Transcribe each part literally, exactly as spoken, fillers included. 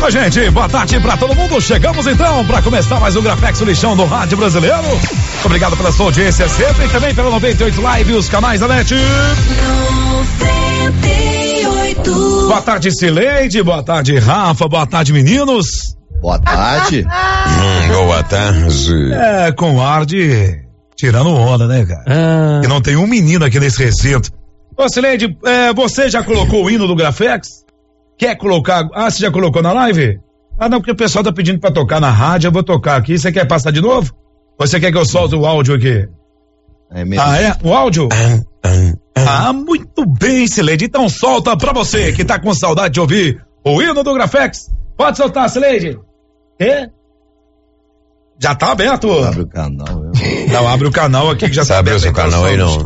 Oi, gente, boa tarde pra todo mundo. Chegamos então pra começar mais um Grafex, o lixão do rádio brasileiro. Obrigado pela sua audiência sempre e também pela noventa e oito Live e os canais da NET. noventa e oito. Boa tarde, Cileide. Boa tarde, Rafa. Boa tarde, meninos. Boa tarde. hum, boa tarde. É, com ar de tirando onda, né, cara? Ah. Que não tem um menino aqui nesse recinto. Ô, Cileide, é, você já colocou o hino do Grafex? Quer colocar? Ah, você já colocou na live? Ah, não, porque o pessoal tá pedindo pra tocar na rádio, eu vou tocar aqui. Você quer passar de novo? Ou você quer que eu solte o áudio aqui? É mesmo. Ah, é? O áudio? Ah, muito bem, Cileide. Então solta pra você que tá com saudade de ouvir o hino do Grafex. Pode soltar, Cileide. Quê? Já tá aberto. Abre o canal. Eu... Não, abre o canal aqui que já tá aberto. Abre o seu canal aí, não.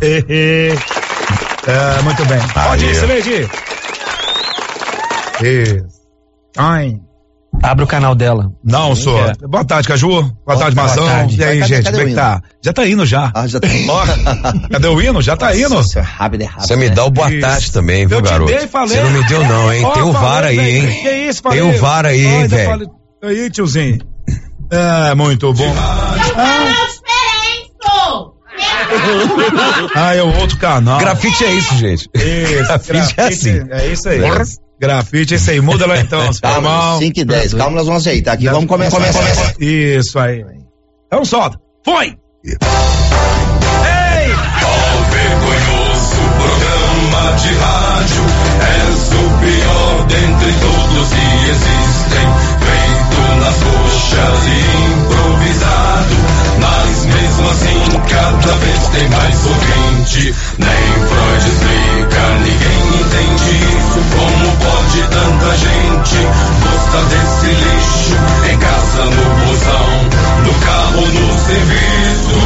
É, muito bem. Pode ir, Cileide. Isso. Ai. Abre o canal dela. Não, sou. É. Boa tarde, Caju. Boa, Boa tarde, Mazão. E aí, cadê, gente, cadê como é que tá? Já tá indo já. Ah, já tá indo. Cadê o hino? Já tá indo. Nossa, rápido, é rápido. Você me dá o boa tarde isso. Também, viu, eu garoto? Te dei, falei. Você não me deu não, hein? Oh, tem o VAR falei, aí, hein? Que isso, falei. Tem o VAR aí, hein, velho? Aí, tiozinho. É, muito bom. Ah. Ah, é o outro canal. Grafite é isso, gente. Isso, grafite, grafite é assim. É isso aí. Porra. Grafite, esse aí, muda lá então. Calma, cinco e dez, calma, nós vamos aceitar aqui, vamos começar. Começa, começa. Isso aí. Então solta. Foi! Ei! Ao vergonhoso programa de rádio, és o pior dentre todos que existem, feito nas coxas e improvisado, mas mesmo assim cada vez tem mais ouvinte, nem Freud explica, ninguém entende isso, como pode tanta gente gostar desse lixo, em casa, no busão, no carro, no serviço.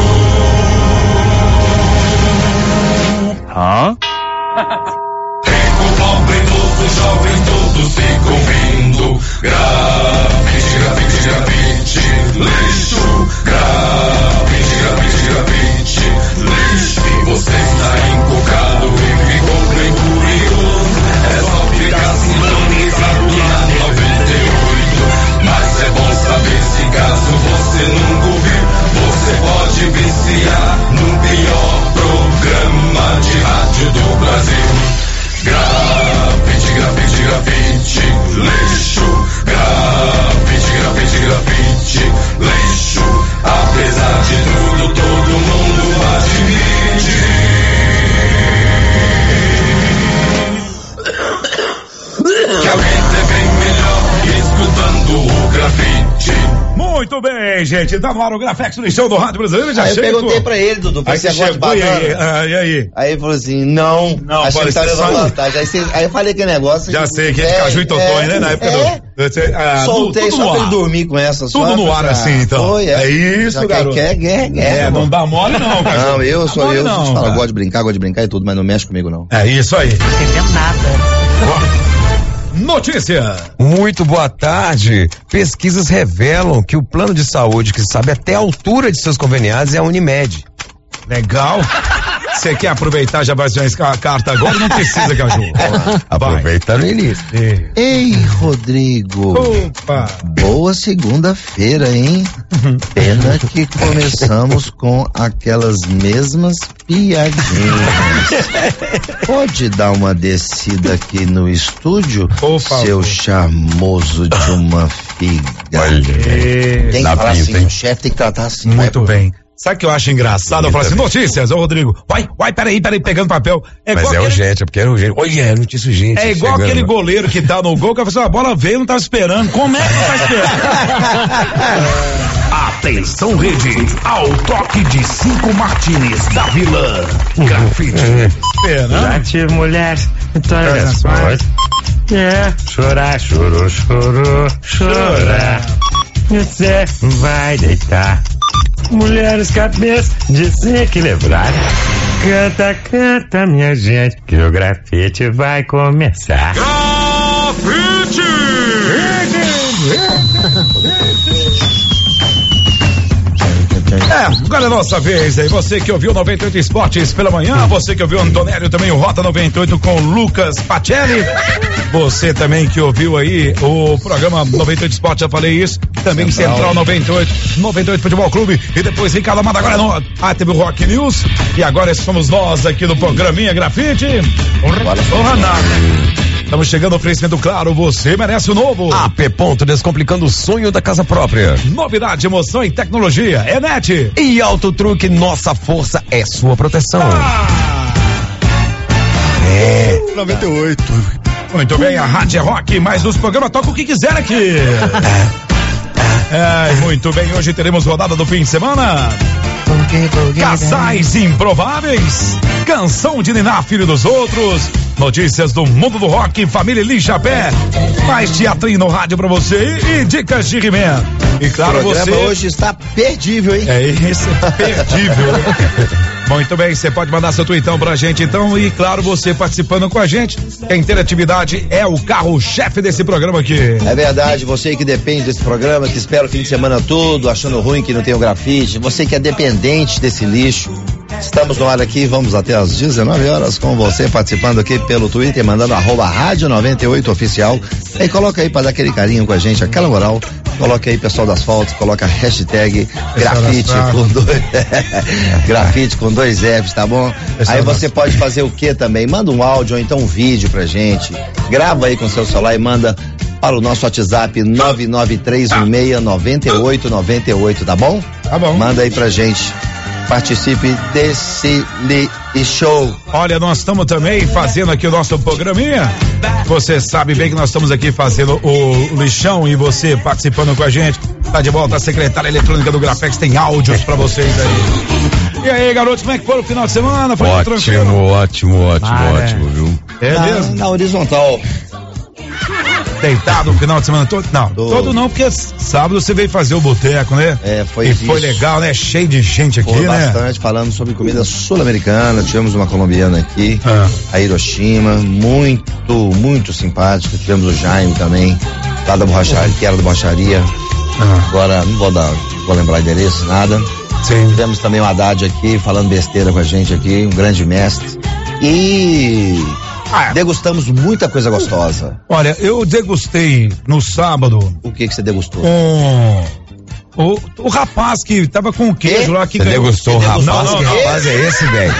Hã? Rico, pobre, idoso, jovem, todos ficam vindo. Grafite, grafite, grafite, lixo. Grafite, grafite, grafite, lixo. E você está encucado e ficou bem curioso. É só ficar sintonizado na noventa e oito. Mas é bom saber se caso você nunca ouviu, você pode viciar no pior programa de rádio do Brasil. Grafite, grafite, grafite, lixo. Grafite, grafite, grafite, lixo. Apesar de tudo, todo mundo admite. Que a vida é bem melhor escutando o grafite. Muito bem, gente. Tá no ar o Grafex, no lixão do rádio brasileiro. Já aí eu chego. perguntei pra ele, Dudu, pra aí você chegou, gosta de banana. E aí? Ah, e aí? Aí ele falou assim, não, não acho que tá levando vantagem. Aí, você, aí eu falei que negócio. Já sei, que é de Caju e Totonho, né? Na época é, do... Você, ah, soltei tudo só pra ar. ele dormir com essa. Tudo só, no ar ah, assim, então. Foi, é. é isso, já garoto. Quer, quer, quer. É, não dá mole não, cara. Não, eu sou mole eu. Não, eu, falo, eu gosto de brincar, gosto de brincar e tudo, mas não mexe comigo não. É isso aí. Não entendendo nada. Notícia. Muito boa tarde. Pesquisas revelam que o plano de saúde que sabe até a altura de seus conveniados é a Unimed. Legal. Você quer aproveitar, já vai fazer a carta agora? Não precisa, Caju. Aproveita no início. Ei, Ei Rodrigo. Opa. Boa segunda-feira, hein? Pena que começamos com aquelas mesmas piadinhas. Pode dar uma descida aqui no estúdio, seu charmoso de uma figa. Olha. Tem que falar assim, o chefe tem que tratar assim. Muito bem. Sabe o que eu acho engraçado? Eu falo assim, notícias, ô Rodrigo, vai, vai, peraí, peraí, pegando papel. É Mas é aquele... urgente, é porque é urgente. Olha, é notícia urgente. É igual chegando, aquele goleiro que tá no gol, que a pessoa, a bola veio e não tava esperando. Como é que não tá esperando? Atenção, rede, ao toque de cinco Martins da Vila. Grafite. Esperando. Já tive mulher, todas as partes. É, chorar, chorou, chorou, chorar. Você vai deitar. Mulheres cabeças desequilibradas. Canta, canta, minha gente, que o grafite vai começar. Grafite! É, agora é a nossa vez aí. Você que ouviu noventa e oito Esportes pela manhã, você que ouviu Antonélio também, o Rota noventa e oito com Lucas Pacelli. Você também que ouviu aí o programa noventa e oito Esporte, já falei isso. Também Central, Central noventa e oito, noventa e oito Futebol Clube. E depois Ricardo Amado agora no. Ah, teve o Rock News. E agora somos nós aqui no programinha Grafite. Honra nada. Estamos chegando ao oferecimento claro, você merece o novo. A P Ponto, descomplicando o sonho da casa própria. Novidade, emoção e tecnologia, é Net. E Auto Truque, nossa força é sua proteção. Ah. É. noventa e oito. Muito bem, a Rádio é Rock, mas nos programas toca o que quiser aqui. É, muito bem, hoje teremos rodada do fim de semana. Casais improváveis, canção de Niná, filho dos outros, notícias do mundo do rock, família Lixapé, mais teatrinho no rádio pra você e, e dicas de He-Man. E claro, o programa você hoje está perdível, hein? É isso, perdível. Muito bem, você pode mandar seu tweetão pra gente então e claro, você participando com a gente, a interatividade é o carro-chefe desse programa aqui. É verdade, você que depende desse programa, que espera o fim de semana todo, achando ruim que não tem o grafite, você que é dependente desse lixo, estamos no ar aqui, vamos até às dezenove horas com você participando aqui pelo Twitter, mandando arroba rádio noventa e oito oficial, e coloca aí pra dar aquele carinho com a gente, aquela moral, coloca aí pessoal das fotos, coloca hashtag grafite com dois grafite com dois F's, tá bom? Pessoal, aí você pode fazer o que também? Manda um áudio ou então um vídeo pra gente, grava aí com seu celular e manda para o nosso WhatsApp nove nove três um seis nove oito nove oito, tá bom? Tá bom. Manda aí pra gente. Participe desse li show. Olha, nós estamos também fazendo aqui o nosso programinha. Você sabe bem que nós estamos aqui fazendo o lixão e você participando com a gente. Tá de volta a secretária eletrônica do Grafex, tem áudios pra vocês aí. E aí, garotos, como é que foi o final de semana? Foi ótimo, tranquilo? ótimo, ótimo, ah, ótimo, é. viu? É na, mesmo? Na horizontal. Deitado o final de semana todo? Não, todo, todo não, porque sábado você veio fazer o boteco, né? É, foi E foi legal, né? Cheio de gente aqui, foi né? bastante, falando sobre comida sul-americana, tivemos uma colombiana aqui, ah. a Hiroshima, muito, muito simpática, tivemos o Jaime também, lá da borracharia, que era da borracharia, ah. agora não vou dar, vou lembrar endereço, nada. Sim. Tivemos também o Haddad aqui, falando besteira com a gente aqui, um grande mestre, e... Ah, degustamos muita coisa gostosa. Olha, eu degustei no sábado. O que que você degustou? Um, o, o rapaz que tava com o queijo que? lá que você ganhou. degustou o rapaz? Não, não, que não. rapaz é esse, velho?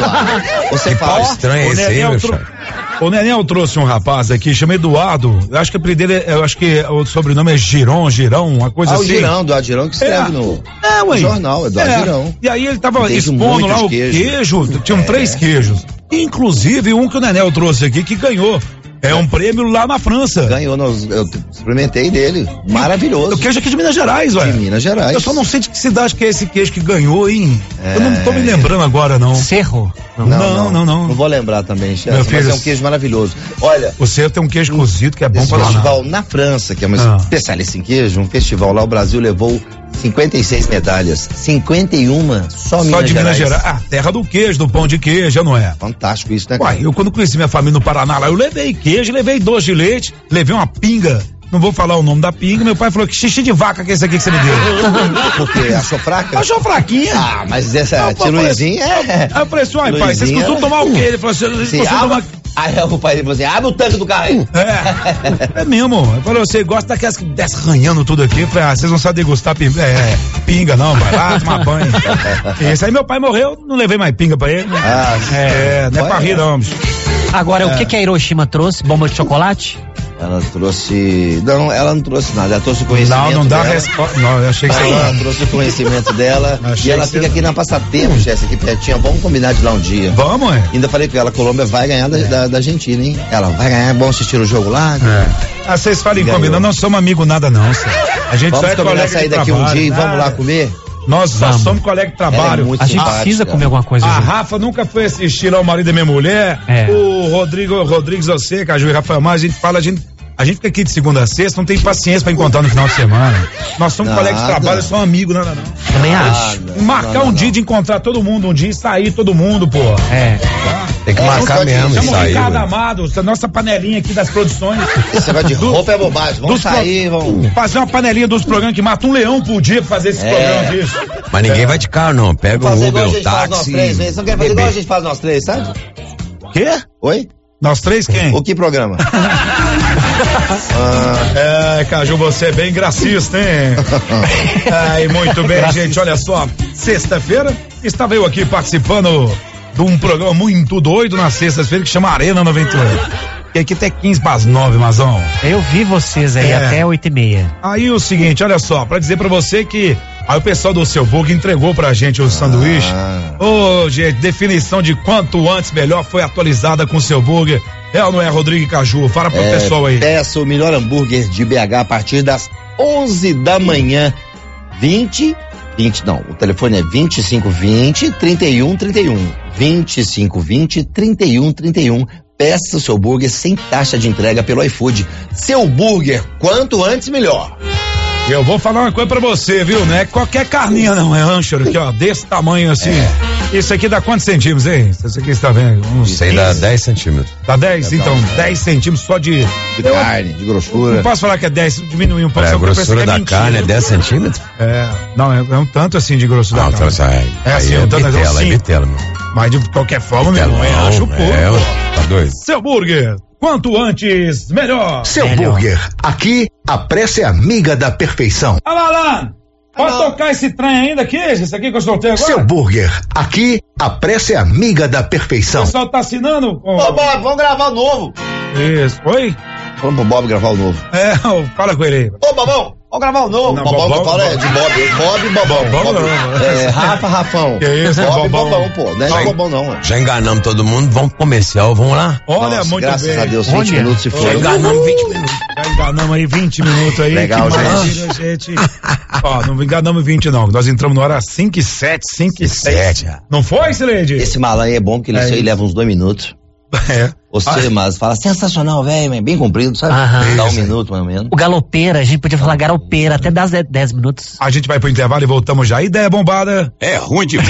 Você que fala estranho esse aí, meu tro... O Nenel trouxe um rapaz aqui, chama Eduardo. Eu acho que o apelido dele, eu acho que o sobrenome é Giron, Girão, uma coisa ah, assim. Ah, o Girão, do Girão que escreve é. no, é, no jornal, Eduardo é. Girão. E aí ele tava expondo lá o queijo, queijo tinham é. três queijos. Inclusive um que o Nenel trouxe aqui que ganhou. É um prêmio lá na França. Ganhou, eu experimentei dele. Maravilhoso. O queijo aqui de Minas Gerais, velho. De Minas Gerais. Eu só não sei de que cidade que é esse queijo que ganhou, hein? É... Eu não tô me lembrando agora, não. Cerro? Não, não, não. Não, não, não. não vou lembrar também, chefe. Mas filho, é um queijo maravilhoso. Olha. O Cerro tem um queijo cozido que é bom para um festival na França, que é uma ah. especialista em queijo, um festival lá, o Brasil levou cinquenta e seis medalhas. cinquenta e uma só, só Minas de Gerais. Minas Gerais. Ah, terra do queijo, do pão de queijo, não é? Fantástico isso, né? Uai, eu quando conheci minha família no Paraná lá, eu levei queijo, levei doce de leite, levei uma pinga. Não vou falar o nome da pinga. Meu pai falou que xixi de vaca que é esse aqui que você me deu. Por quê? Achou fraca? Achou fraquinha. Ah, mas essa tia Luizinha é. Aí eu falei assim, pai, vocês costumam tomar o quê? Ele falou assim, vocês costumam tomar. Aí o pai falou assim, abre o tanque do carro aí. É, é mesmo. Ele falou, você gosta daquelas que desce ranhando tudo aqui? Eu falei, ah, vocês não sabem degustar pinga, é, pinga não, vai lá tomar banho. Isso aí meu pai morreu, não levei mais pinga pra ele. Ah, é, não é pra rir não, bicho. Agora, é. o que que a Hiroshima trouxe? Bomba de chocolate? Ela trouxe. Não, ela não trouxe nada, ela trouxe o conhecimento. Não, não dá resposta. Não, eu achei que você ela trouxe o conhecimento dela. E ela fica você... aqui na Passatempo, Jéssica, aqui pertinho. Vamos combinar de lá um dia. Vamos, é? Ainda falei com ela, a Colômbia vai ganhar da, da, da Argentina, hein? Ela vai ganhar, é bom assistir o jogo lá. É. Ah, vocês falam em combinar, não somos amigos nada, não, senhor. A gente vamos só é combinar sair daqui um dia e vamos lá comer? Nós só vamos. somos colega de trabalho. É a gente precisa comer alguma coisa. A gente. Rafa nunca foi assistir lá o marido da minha mulher. É. O Rodrigo Rodrigues, você, Caju e Rafael Mar, a gente fala, a gente. A gente fica aqui de segunda a sexta, não tem paciência pra encontrar no final de semana. Nós somos nada. colegas de trabalho, somos amigos, nada não. Também acho. Marcar nada, um não. dia de encontrar todo mundo, um dia e sair todo mundo, pô. É. Tá? Tem que é, marcar mesmo, isso aí. Ricardo Amado, a nossa panelinha aqui das produções. Esse negócio de roupa é bobagem. Vamos sair, pro... vamos. Fazer uma panelinha dos programas que mata um leão por dia pra fazer esses é. programas disso. Mas ninguém é. vai de carro, não. Pega o Uber, o táxi. Você não quer fazer igual a gente faz nós três, sabe? Quê? Oi? Nós três quem? O que programa? ah, é, Caju, você é bem gracista, hein? Ai, muito bem, gracista. Gente, olha só, sexta-feira estava eu aqui participando de um programa muito doido na sexta-feira que chama Arena noventa e oito. E aqui até quinze para as nove, Mazão. Eu vi vocês aí é. até oito e meia. Aí o seguinte, olha só, pra dizer pra você que aí o pessoal do Seu Burger entregou pra gente o sanduíche. Ô, oh, gente, definição de quanto antes melhor foi atualizada com o Seu Burger. É ou não é, Rodrigo e Caju? Fala pro é, pessoal aí. Peça o melhor hambúrguer de B H a partir das onze da manhã. vinte, vinte, não, o telefone é vinte e cinco vinte, trinta e um trinta e um. vinte e cinco vinte, trinta e um trinta e um. Peça o seu burger sem taxa de entrega pelo iFood. Seu burger, quanto antes melhor. Eu vou falar uma coisa pra você, viu? Não é qualquer carninha não, é rancher aqui, ó, desse tamanho assim. É. Isso aqui dá quantos centímetros, hein? Isso aqui está vendo? Uns Isso aí dá dez centímetros. Dá dez? É, então, dez centímetros só de... De carne, de grossura. Não posso falar que é dez, diminuir um pouco. É, a grossura da é carne é dez centímetros? É, não, é, é um tanto assim de grossura não, da carne. Então, é, é assim, é um tanto bitela, assim. É bitela, meu. Mas de qualquer forma, meu irmão, é acho pouco. É, tá doido. Seu burger, quanto antes, melhor. Seu melhor. Burger, aqui a pressa é amiga da perfeição. Alô, Alan, pode Alô. tocar esse trem ainda aqui, esse aqui que eu soltei agora? Seu Burger, aqui a pressa é amiga da perfeição. O pessoal tá assinando? Ô, oh, Bob, vamos gravar o novo. Isso, oi? Vamos pro Bob gravar o novo. É, fala com ele aí. Ô, Bobão, vamos gravar o novo. Não, Bobão, Bobão, Bobão é de Bob, Bob e Bobão. Bobão, Bob, não. É, Rafa, Rafão. Que isso, Bob e Bobão. Bobão, pô, não é de Bobão não, mano. Já enganamos todo mundo, vamos pro comercial, vamos lá? Olha, Nossa, muito graças bem. Graças a Deus, vinte Olha. minutos se foi. Já enganamos vinte minutos. Já enganamos aí vinte minutos aí. Legal, gente. gente. Ó, não enganamos vinte não, nós entramos na hora cinco e sete, cinco e sete. Não foi, Sileide? Esse malanho é bom porque ele, é aí leva uns dois minutos. É. Você, ah. mas fala sensacional, velho, bem comprido, sabe? Aham. Dá um minuto, mais ou menos. O galopeira, a gente podia falar garopeira, até dá dez minutos. A gente vai pro intervalo e voltamos já. Ideia bombada. É ruim demais.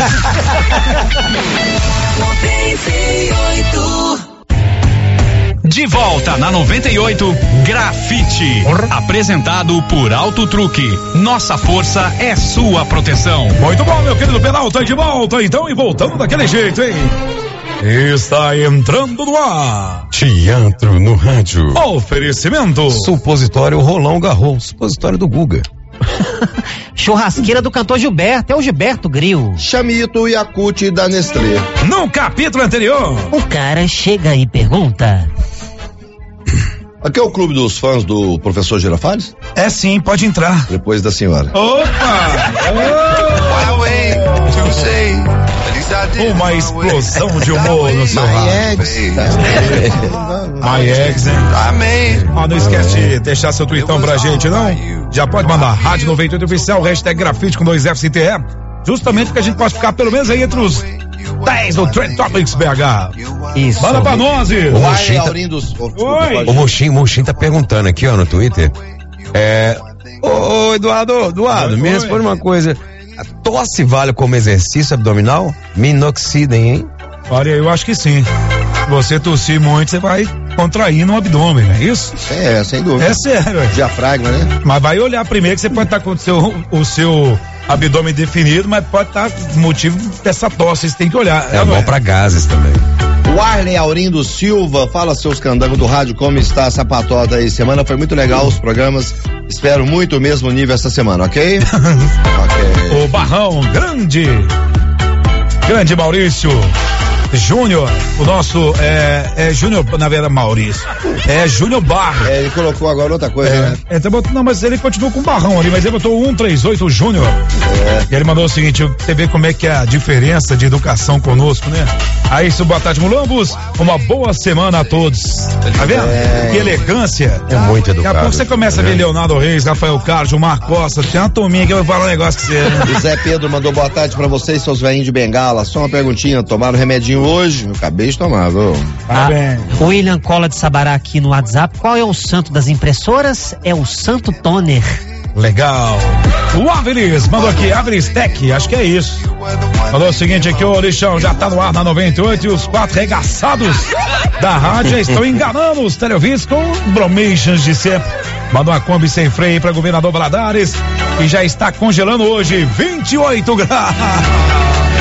De volta na noventa e oito, Grafite. Apresentado por Auto Truque. Nossa força é sua proteção. Muito bom, meu querido Penalta, de volta então e voltamos daquele jeito, hein? Está entrando no ar. Teatro no rádio. Oferecimento. Supositório Rolão Garros. Supositório do Guga. Churrasqueira do cantor Gilberto, é o Gilberto Grill. Chamito Yakult da Nestlé. No capítulo anterior. O cara chega e pergunta. Aqui é o clube dos fãs do professor Girafales? É sim, pode entrar. Depois da senhora. Opa! Uma explosão de humor no seu rádio. My Eggs, hein? Ah, não esquece de deixar seu tweetão pra gente, não? Já pode mandar Rádio noventa e oito Oficial, hashtag grafite com dois F's e T E, justamente porque a gente pode ficar pelo menos aí entre os dez do Trend Topics B H. Isso. Manda pra nós, O Mochim tá... O Mochim, o Mochim tá perguntando aqui, ó, no Twitter. É... Ô, ô Eduardo, Eduardo, me responde uma coisa. A tosse vale como exercício abdominal? Minoxidem, hein? Olha, eu acho que sim. Se você tossir muito, você vai contraindo o abdômen, não é isso? É, sem dúvida. É sério. Diafragma, né? Mas vai olhar primeiro que você pode estar com o seu, o seu abdômen definido, mas pode estar motivo dessa tosse, você tem que olhar. É, é bom é? pra gases também. O Arley Aurindo Silva, fala seus candangos do rádio, como está essa patota aí? Semana foi muito legal os programas, espero muito o mesmo nível essa semana, ok? Ok. O Barrão, grande, grande Maurício Júnior, o nosso é, é Júnior, na verdade, Maurício. É Júnior Barro. É, ele colocou agora outra coisa, é, né? É, botou, não, mas ele continuou com o Barrão ali, mas ele botou cento e trinta e oito Júnior. É. E ele mandou o seguinte: você vê como é que é a diferença de educação conosco, né? Aí, isso, boa tarde, Mulambos. Uma boa semana a todos. Tá vendo? É. Que elegância. É muito educado. Daqui a pouco você começa é. a ver Leonardo Reis, Rafael Carlos, Marco Costa. Tem uma turminha que eu vou falar um negócio que você. Né? O Zé Pedro mandou boa tarde pra vocês, seus velhinhos de bengala. Só uma perguntinha: tomaram remedinho hoje? Eu acabei de tomar, viu? Ah, o William Cola de Sabará aqui no WhatsApp. Qual é o santo das impressoras? É o Santo Toner. Legal. O Avelis mandou aqui, Avelis Tech, acho que é isso. Falou o seguinte aqui, ô Lixão, já tá no ar na noventa e oito e os quatro regaçados da rádio estão enganando os teleouvintes com bromations de sempre. Mandou uma Kombi sem freio aí pra governador Valadares e já está congelando hoje vinte e oito graus.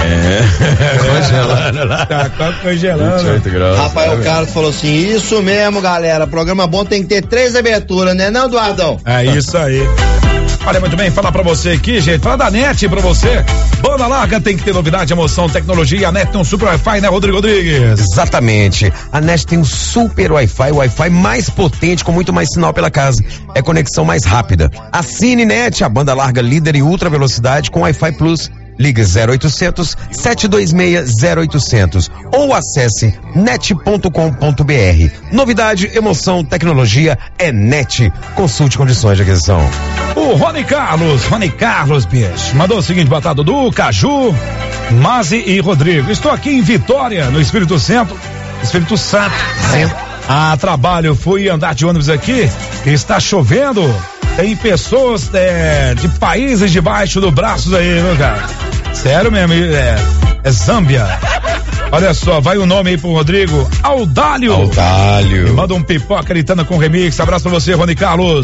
É. Congelando lá. Tá congelando. vinte e oito graus. Rafael né, Carlos falou assim, isso mesmo, galera, programa bom tem que ter três aberturas, né não, Eduardão? É isso aí. Olha, muito bem, falar pra você aqui, gente, fala da NET pra você. Banda larga tem que ter novidade, emoção, tecnologia. A NET tem um super Wi-Fi, né, Rodrigo Rodrigues? Exatamente. A NET tem um super Wi-Fi, o Wi-Fi mais potente, com muito mais sinal pela casa. É conexão mais rápida. Assine NET, a banda larga líder em ultra velocidade com Wi-Fi Plus. Ligue zero oitocentos, sete dois seis, zero oitocentos ou acesse net ponto com ponto b r. Novidade, emoção, tecnologia é NET. Consulte condições de aquisição. O Rony Carlos, Rony Carlos, bicho, mandou o seguinte, boa tarde, Dudu, Caju, Mazi e Rodrigo. Estou aqui em Vitória, no Espírito Santo, Espírito Santo. A trabalho, fui andar de ônibus aqui, está chovendo. Tem pessoas é, de países debaixo do braço aí, meu cara. Sério mesmo, é, é Zâmbia. Olha só, vai o nome aí pro Rodrigo. Audálio. Audálio. Me manda um pipoca gritando com remix. Abraço pra você, Rony Carlos.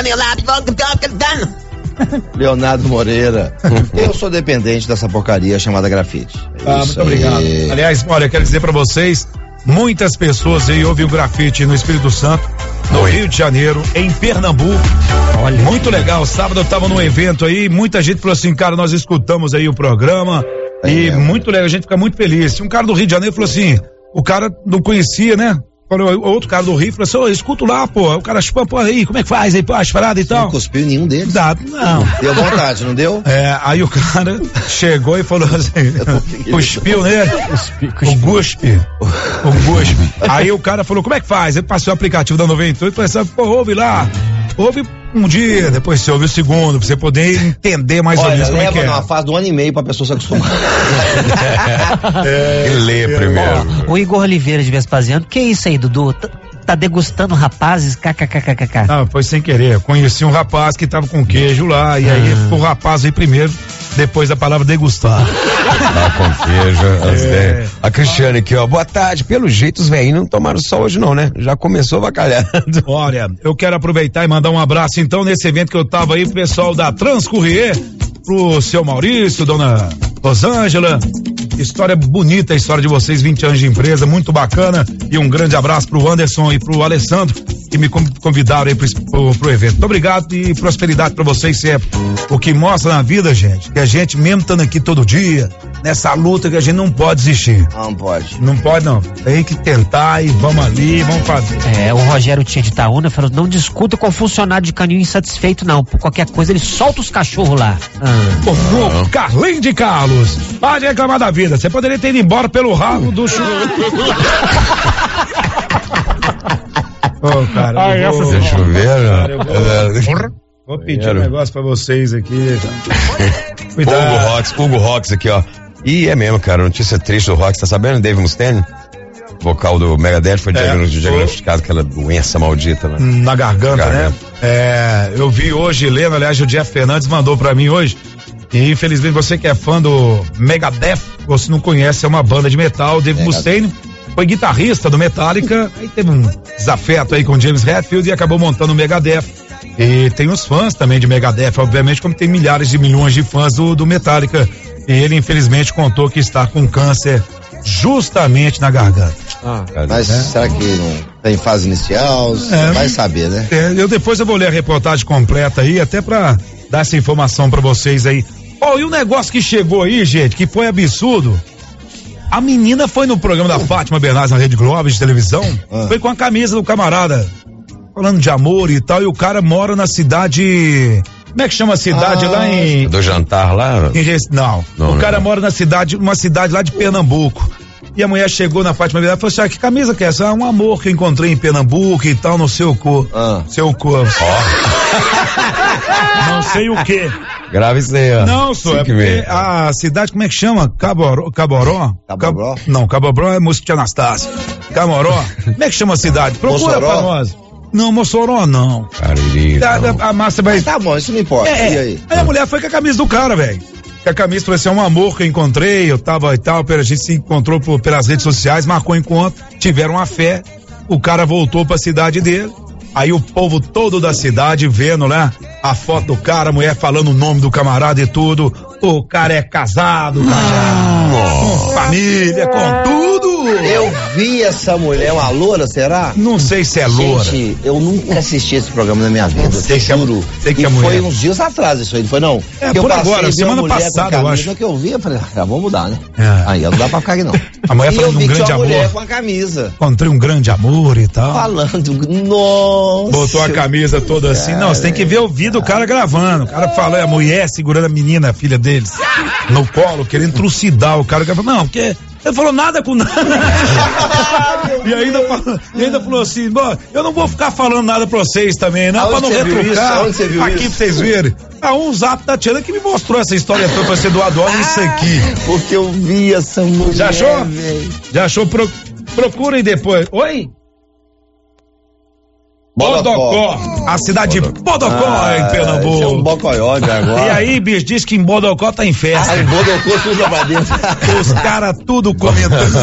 Leonardo Moreira. Eu sou dependente dessa porcaria chamada grafite. É ah, muito aí. Obrigado. Aliás, olha, quero dizer pra vocês, muitas pessoas aí ouvem o grafite no Espírito Santo, no Oi. Rio de Janeiro, em Pernambuco. Olha, muito legal. Sábado eu tava num evento aí, muita gente falou assim, cara, nós escutamos aí o programa é e mesmo. Muito legal, a gente fica muito feliz. Um cara do Rio de Janeiro falou assim, o cara não conhecia, né? Falou, outro cara do Rio falou assim, ô, escuto lá, pô. O cara, pô, aí, como é que faz aí, pô, as paradas e tal. Não cuspiu nenhum deles? Dá, não. Deu vontade, não deu? É, aí o cara chegou e falou assim, cuspiu nele, o guspe, o guspe. Aí o cara falou, como é que faz? Ele passou o aplicativo da noventa e oito e falou assim, pô, ouve lá, ouve um dia, depois você ouve o segundo, pra você poder entender mais Olha, ou menos como é que é. Leva numa fase de um ano e meio pra pessoa se acostumar. é, e lê é, primeiro. Ó, o Igor Oliveira de Vespasiano, que isso aí, Dudu? Tá, tá degustando rapazes, kkkk. Não, foi sem querer, conheci um rapaz que tava com queijo lá, e ah. aí o rapaz veio primeiro, depois da palavra degustar. Tá com queijo. É. A Cristiane aqui, ó, boa tarde, pelo jeito os velhinhos não tomaram sol hoje não, né? Já começou bacalhando. Olha, eu quero aproveitar e mandar um abraço então nesse evento que eu tava aí pro pessoal da Transcourier, pro seu Maurício, dona Rosângela. História bonita, a história de vocês, vinte anos de empresa, muito bacana, e um grande abraço pro Anderson e pro Alessandro, que me convidaram aí pro, pro, pro evento. Muito obrigado e prosperidade pra vocês sempre. O que mostra na vida, gente, que a gente mesmo estando aqui todo dia, nessa luta que a gente não pode desistir. Não pode. Não pode não, tem que tentar e vamos ali, vamos fazer. É, o Rogério Tia de Itaúna falou, não discuta com o funcionário de canil insatisfeito não, por qualquer coisa ele solta os cachorros lá. Ah. O Carlinhos de Carlos, pode reclamar da vida, você poderia ter ido embora pelo rabo do chuveiro. Ô, oh, cara, Ai, eu vou, essa chover, cara, eu vou, vou pedir um negócio pra vocês aqui. Cuidado. Hugo Rox, Hugo Rox aqui, ó. E é mesmo, cara, notícia triste do Rox, tá sabendo? Dave Mustaine, vocal do Megadeth, foi é, diagnosticado aquela doença maldita, né? Na garganta, garganta, né? É, eu vi hoje, lendo, aliás, o Jeff Fernandes mandou pra mim hoje, e infelizmente você que é fã do Megadeth, você não conhece, é uma banda de metal, Dave Mustaine foi guitarrista do Metallica, aí teve um desafeto aí com James Hetfield e acabou montando o Megadeth. E tem os fãs também de Megadeth, obviamente, como tem milhares de milhões de fãs do, do Metallica. E ele, infelizmente, contou que está com câncer justamente na garganta. Ah, mas é. Será que não tem fase inicial? É, vai saber, né? É, eu depois eu vou ler a reportagem completa aí, até pra dar essa informação pra vocês aí. Ó, oh, e o negócio que chegou aí, gente, que foi absurdo. A menina foi no programa da Fátima Bernardes na Rede Globo de televisão, ah. foi com a camisa do camarada, falando de amor e tal, e o cara mora na cidade, como é que chama a cidade ah, lá em... Do jantar lá? Em, não, não, o cara não. mora na cidade, uma cidade lá de Pernambuco, e a mulher chegou na Fátima Bernardes e falou assim, ah, que camisa que é essa? Ah, um amor que eu encontrei em Pernambuco e tal, no seu cor, ah. seu cor. Oh. Não sei o que. Grave isso aí, ó. Não, só é porque a cidade, como é que chama? Caboró? Caboró? Caboró? Cab... Não, Caboró é música de Anastácio. Camoró? Como é que chama a cidade? Procura Mossoró? Pra nós. Não, Mossoró não. Cariri, a, a, a massa vai... Mas tá bom, isso não importa. É, e aí? Aí a mulher foi com a camisa do cara, velho. A camisa falou assim, é um amor que eu encontrei, eu tava e tal, a gente se encontrou por, pelas redes sociais, marcou um encontro, tiveram uma fé, o cara voltou pra cidade dele. Aí o povo todo da cidade vendo, né? A foto do cara, a mulher falando o nome do camarada e tudo. O cara é casado, cara, com família, com tudo. Eu vi essa mulher, uma loura, será? Não sei se é loura. Gente, eu nunca assisti esse programa na minha vida, sei te juro. Sei que e é foi mulher. uns dias atrás isso aí, não foi não? É, que por eu agora, semana passada, eu acho. que eu vi, eu falei, ah, vamos mudar, né? É. Aí não dá pra ficar aqui não. A mulher e falando eu de um vi que grande tinha uma amor. mulher com a camisa. Encontrei um grande amor e tal. Falando, nossa. Botou a camisa toda assim. Não, você tem que ver o vídeo do cara gravando. O cara falando, a mulher segurando a menina, a filha deles, no colo, querendo trucidar o cara. O cara falou, não, porque ele falou nada com nada. e, ainda falou, e ainda falou assim, bom, eu não vou ficar falando nada pra vocês também, não, pra não retrucar. Aqui pra vocês verem. Ah, um zap da Tiana que me mostrou essa história toda pra ser doado. Olha isso aqui. Porque eu vi essa mulher. Já achou? Véio. Já achou? Pro, procurem depois. Oi? Bodocó, a cidade de Bodocó, ah, em Pernambuco. É um bocoió de agora. E aí, bicho, diz que em Bodocó tá em festa. Ah, em Bodocó tudo pra dentro. Os caras tudo comentando.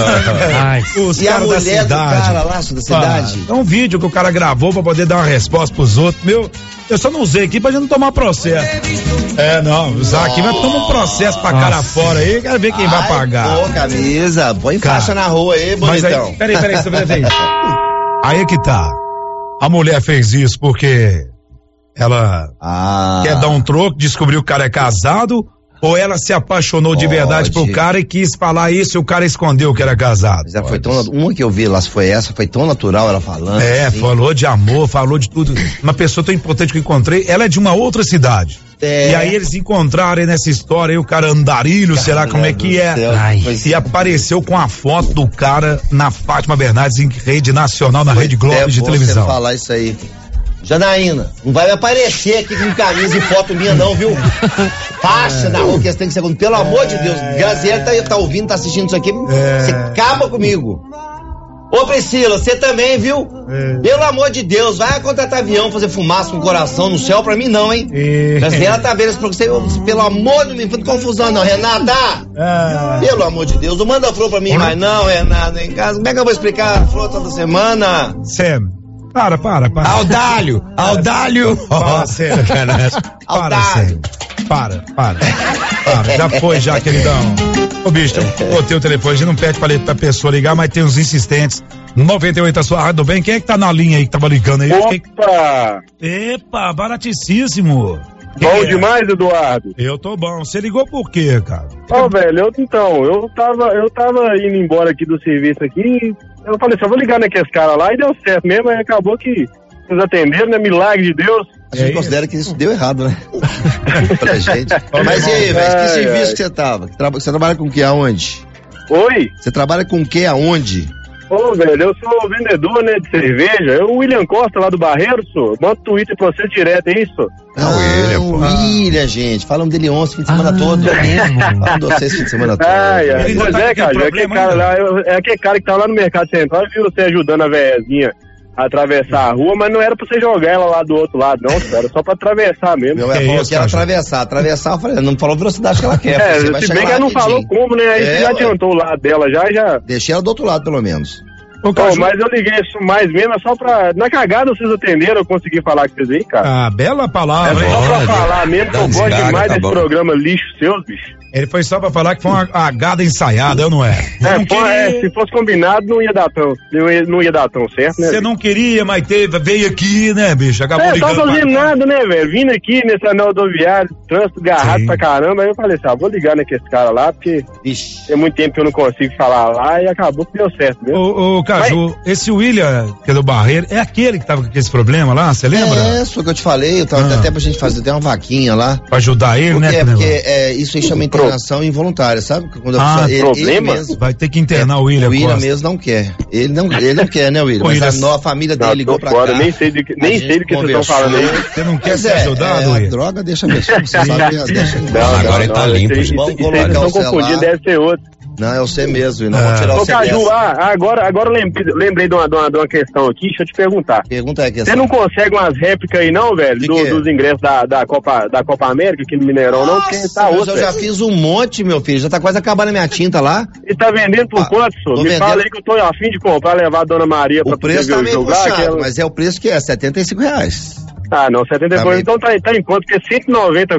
Os e caras a mulher da cidade. do cara lá da cidade. Ah, é um vídeo que o cara gravou pra poder dar uma resposta pros outros. Meu, eu só não usei aqui pra gente não tomar processo. É, não, usar aqui vai tomar um processo pra cara fora aí, quero ver quem Ai, vai pagar. Pô, camisa, põe faixa na rua aí, bonitão. Mas aí, peraí, peraí, peraí, peraí. Aí é que tá. A mulher fez isso porque ela ah. quer dar um troco, descobriu que o cara é casado, ou ela se apaixonou Pode. de verdade pro cara e quis falar isso e o cara escondeu que era casado. Mas foi tão, uma que eu vi lá, se foi essa, foi tão natural ela falando. É, assim. Falou de amor, falou de tudo. Uma pessoa tão importante que eu encontrei, ela é de uma outra cidade. É. E aí eles encontraram nessa história aí o cara andarilho, cara, será como é que é? Ai, e apareceu com a foto do cara na Fátima Bernardes em rede nacional, na Rede Globo de televisão. Você falar isso aí. Janaína, não vai me aparecer aqui com camisa e foto minha não, viu? Faixa na rua que você tem que ser, pelo é. amor de Deus, Graziella tá, tá ouvindo, tá assistindo isso aqui, você é. acaba comigo. Ô Priscila, você também, viu? É. Pelo amor de Deus, vai contratar avião, fazer fumaça com o coração no céu pra mim não, hein? É. Graziella tá vendo isso pra você, pelo amor de Deus, não faz confusão não, Renata! É. Pelo amor de Deus, não manda flor pra mim mais não, Renata, em casa, como é que eu vou explicar a flor toda semana? Sam. Para, para, para. Audálio, Audálio. Para, sério. Para, sério. Para, para. Para, já foi, já, queridão. Ô, bicho, eu botei o telefone, a gente não pede pra, pra pessoa ligar, mas tem uns insistentes. noventa e oito, a sua rádio bem? Quem é que tá na linha aí, que tava ligando aí? Opa! Epa, baratíssimo. Bom é? demais, Eduardo. Eu tô bom. Você ligou por quê, cara? Ó, oh, velho, eu, então, eu tava, eu tava indo embora aqui do serviço aqui, eu falei, só vou ligar naqueles caras lá e deu certo mesmo, aí acabou que nos atenderam, né? Milagre de Deus. A gente é considera que isso deu errado, né? Pra gente. Mas e aí, velho, que serviço ai. que você tava? Você trabalha com o que, aonde? Oi? Você trabalha com o que, aonde? Ô, oh, velho, eu sou vendedor, né, de cerveja. Eu, o William Costa, lá do Barreiro, sou. Manda Twitter pra você direto, é isso? Ah, o William, o William, gente. Falam dele ontem, fim de semana ah, todo. Falam de vocês, fim de semana todo. Ai, ai. Pois é, cara, é aquele cara lá, eu, é aquele cara que tá lá no Mercado Central e viu você ajudando a véiazinha a atravessar a rua, mas não era pra você jogar ela lá do outro lado, não, era só pra atravessar mesmo. Meu, ela falou que era atravessar, atravessar, eu falei, não falou a velocidade que ela quer. É, se bem que ela não falou como, né, aí é, você já adiantou o lado dela, já, já... Deixei ela do outro lado, pelo menos. Ô, oh, mas eu liguei isso mais mesmo, é só pra... Na cagada vocês atenderam, eu consegui falar com vocês aí, cara. Ah, bela palavra, hein? É só pra falar mesmo, que eu gosto demais desse programa lixo seus, bicho. Ele foi só pra falar que foi uma agada ensaiada, eu não é? É, não pô, queria... é, se fosse combinado, não ia dar tão, não ia, não ia dar tão certo, né? Você não queria, mas teve, veio aqui, né, bicho? Acabou é, ligando. Não tava fazendo nada, né, velho? Vindo aqui nesse anel rodoviário, trânsito garrado pra caramba, aí eu falei assim, ah, vou ligar naquele cara lá, porque Ixi. tem muito tempo que eu não consigo falar lá, e acabou que deu certo mesmo. Ô, ô Caju, mas... esse William, que é do Barreiro, é aquele que tava com esse problema lá, você lembra? É, isso que eu te falei, eu tava ah. até pra gente fazer até uma vaquinha lá. Pra ajudar ele, porque, né? É, porque é, isso aí chama internação involuntária. Sabe? Quando ah, ele, problema? Ele mesmo, vai ter que internar é, o William. O William Costa. mesmo não quer. Ele não, ele não quer, né, William? Mas William... a, a família dele não, ligou pra fora, cá. Nem sei do que, nem sei do que vocês estão falando aí. Você não quer Mas ser é, ajudado, é, William? A droga deixa a pessoa. Você sabe, deixa não, não, agora ele tá não, limpo. Isso, Vamos isso, colocar isso, o estão confundindo, deve ser outro. Não, é você mesmo, não ah. vou tirar o Ô, Caju, ah, agora, agora eu lembrei, lembrei de, uma, de, uma, de uma questão aqui, deixa eu te perguntar. Pergunta é a questão. Você não consegue umas réplicas aí não, velho, do, dos ingressos da, da, Copa, da Copa América aqui no Mineirão, não? Porque tá outro. Eu já fiz um monte, meu filho, já tá quase acabando a minha tinta lá. E tá vendendo por ah, quanto, senhor? Me vendendo... fala aí que eu tô a fim de comprar, levar a Dona Maria pra o preço tá meio jogar. Puxado, ela... mas é o preço que é, setenta e cinco reais. Ah, não, setenta e cinco, tá então tá, tá em conta, porque cento e noventa conto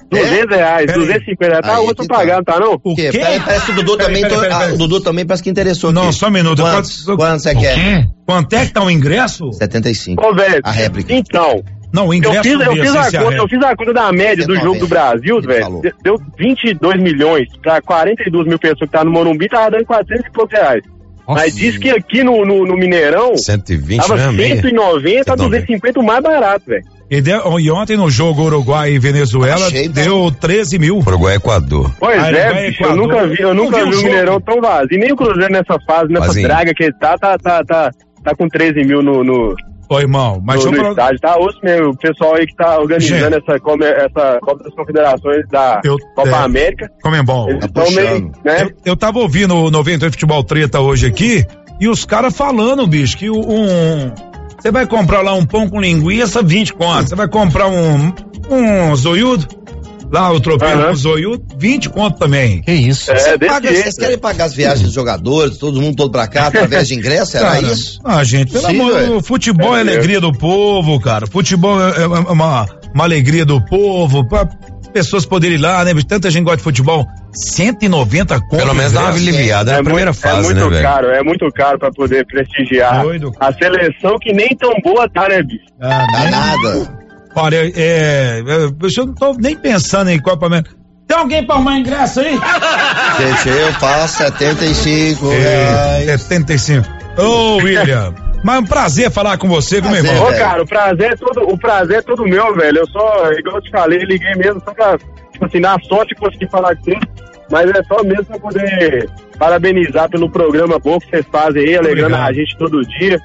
duzentos reais, Pera duzentos e cinquenta reais. Tá outro pagando, tá não? O quê? Peraí, parece que o Dudu também. Pera, pera, pera, pera. Ah, o Dudu também parece que interessou. Não, aqui. só um minuto. Quantos, Quanto, quantos você quer? Quanto é que tá o ingresso? setenta e cinco. Ô, velho. A réplica. Então. Não, o ingresso eu fiz, eu fiz, a, conta, eu fiz a conta da média do jogo do Brasil, velho. Deu vinte e dois milhões pra quarenta e duas mil pessoas que tá no Morumbi, tava dando quatrocentos e poucos reais. Nossa. Mas diz que aqui no, no, no Mineirão cento e vinte, tava né, cento e noventa a duzentos e cinquenta o mais barato, velho. E, deu, e ontem no jogo Uruguai e Venezuela Achei, deu treze mil. Uruguai e Equador. Pois ah, é, bicho, eu nunca vi, eu nunca vi o Mineirão tão vazio. Nem o Cruzeiro nessa fase, nessa Vazinho. draga que ele tá, tá, tá, tá, tá com treze mil no... no... Ô, irmão, mas no, no eu... estádio, tá osso mesmo, o pessoal aí que tá organizando Gente, essa, essa Copa das Confederações da eu, Copa é, América. Comembol. Eles estão meio, né? Eu, eu tava ouvindo o noventa e oito Futebol Treta hoje aqui, e os caras falando, bicho, que um... Você vai comprar lá um pão com linguiça, vinte conto. Você vai comprar um, um zoiudo, lá o tropeiro uhum. com zoiudo, vinte conto também. Que isso? É, Você paga, vocês querem pagar as viagens dos jogadores, todo mundo todo pra cá, através de ingresso? Era cara, isso? Ah, gente, pelo Sim, amor, o futebol é, é alegria do povo, cara. Futebol é, é uma, uma alegria do povo, pra pessoas poderem ir lá, né? Tanta gente gosta de futebol. cento e noventa conto. Pelo menos dá uma aliviada na primeira muito, fase, é muito né, caro, velho? É muito caro pra poder prestigiar Doido. a seleção que nem tão boa tá, né, bicho? Ah, dá nada. Olha, é, é, eu não tô nem pensando em Copa América. Tem alguém pra arrumar ingresso aí? Gente, eu passo setenta e cinco é, reais. setenta e cinco. Ô, oh, William, mas é um prazer falar com você, viu, meu irmão? Ô, cara, o prazer é todo, o prazer é todo meu, velho. Eu só, igual eu te falei, liguei mesmo só pra, tipo assim, na sorte conseguir falar com você. Mas é só mesmo pra poder parabenizar pelo programa bom que vocês fazem aí, alegrando Obrigado. a gente todo dia.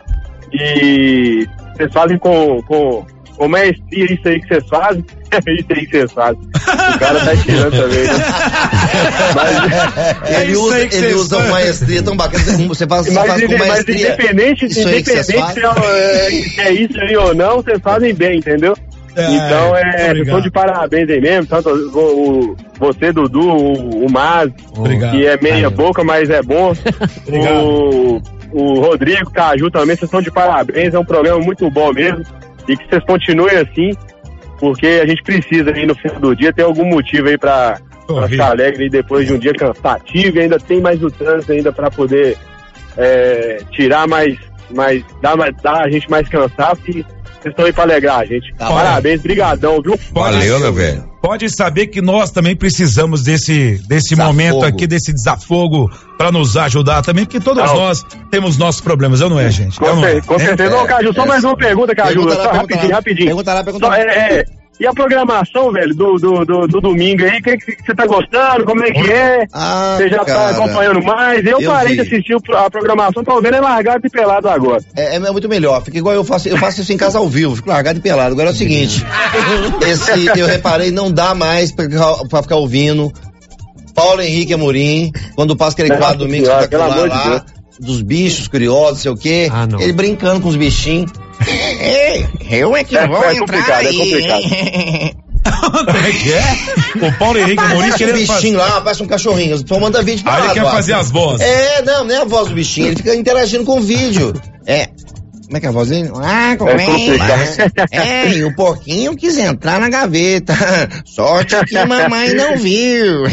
E vocês fazem com, com, com maestria isso aí que vocês fazem. Isso aí que vocês fazem. O cara tá tirando também, né? Mas, é ele usa, ele usa uma maestria tão bacana. Você faz, você mas, faz com maestria. Mas independente, isso independente se é, é isso aí ou não, vocês fazem bem, entendeu? É, então é, estou de parabéns aí mesmo, tanto o, o, você, Dudu, o, o Maz, Obrigado. que é meia Valeu. boca, mas é bom. o, o Rodrigo, Caju também, vocês estão de parabéns, é um programa muito bom mesmo. E que vocês continuem assim, porque a gente precisa aí no final do dia ter algum motivo aí pra, pra ficar alegre aí depois de um dia cansativo, e ainda tem mais o trânsito ainda pra poder é, tirar mais, mais dar, dar a gente mais cansado, e vocês estão aí pra alegrar a gente. Tá, parabéns, brigadão, viu? Valeu, meu velho. Pode saber que nós também precisamos desse, desse momento aqui, desse desafogo pra nos ajudar também, porque todos não. nós temos nossos problemas, eu não é, gente? Com, não é. com certeza. É, não, Caju, só é, mais uma pergunta, Caju. Pergunta lá, só rapidinho, lá. rapidinho. Pergunta lá, pergunta lá. Só, é, é, e a programação, velho, do, do, do, do domingo aí, o que você tá gostando? Como é que é? Ah, você já cara, tá acompanhando mais? Eu, eu parei vi. de assistir a programação, tô vendo é largado e pelado agora. É, é muito melhor, fica igual eu faço, eu faço isso em casa ao vivo, fico largado e pelado. Agora é o seguinte, esse, eu reparei, não dá mais pra, pra ficar ouvindo Paulo Henrique Amorim, quando passa aquele quadro domingo, você tá lá, lá dos bichos curiosos, não sei o quê, ah, ele brincando com os bichinhos. Ei, eu é que é, vou é entrar aí. É complicado. Como é que é? O Paulo Henrique Amorim querendo bichinho fazer... lá, parece um cachorrinho. Só manda vídeo pra ah, lá. ele quer agora. fazer as vozes. É, não, não é a voz do bichinho. Ele fica interagindo com o vídeo. É. Como é que é a voz dele? Ah, como é? É, e o porquinho quis entrar na gaveta. Sorte que a mamãe não viu.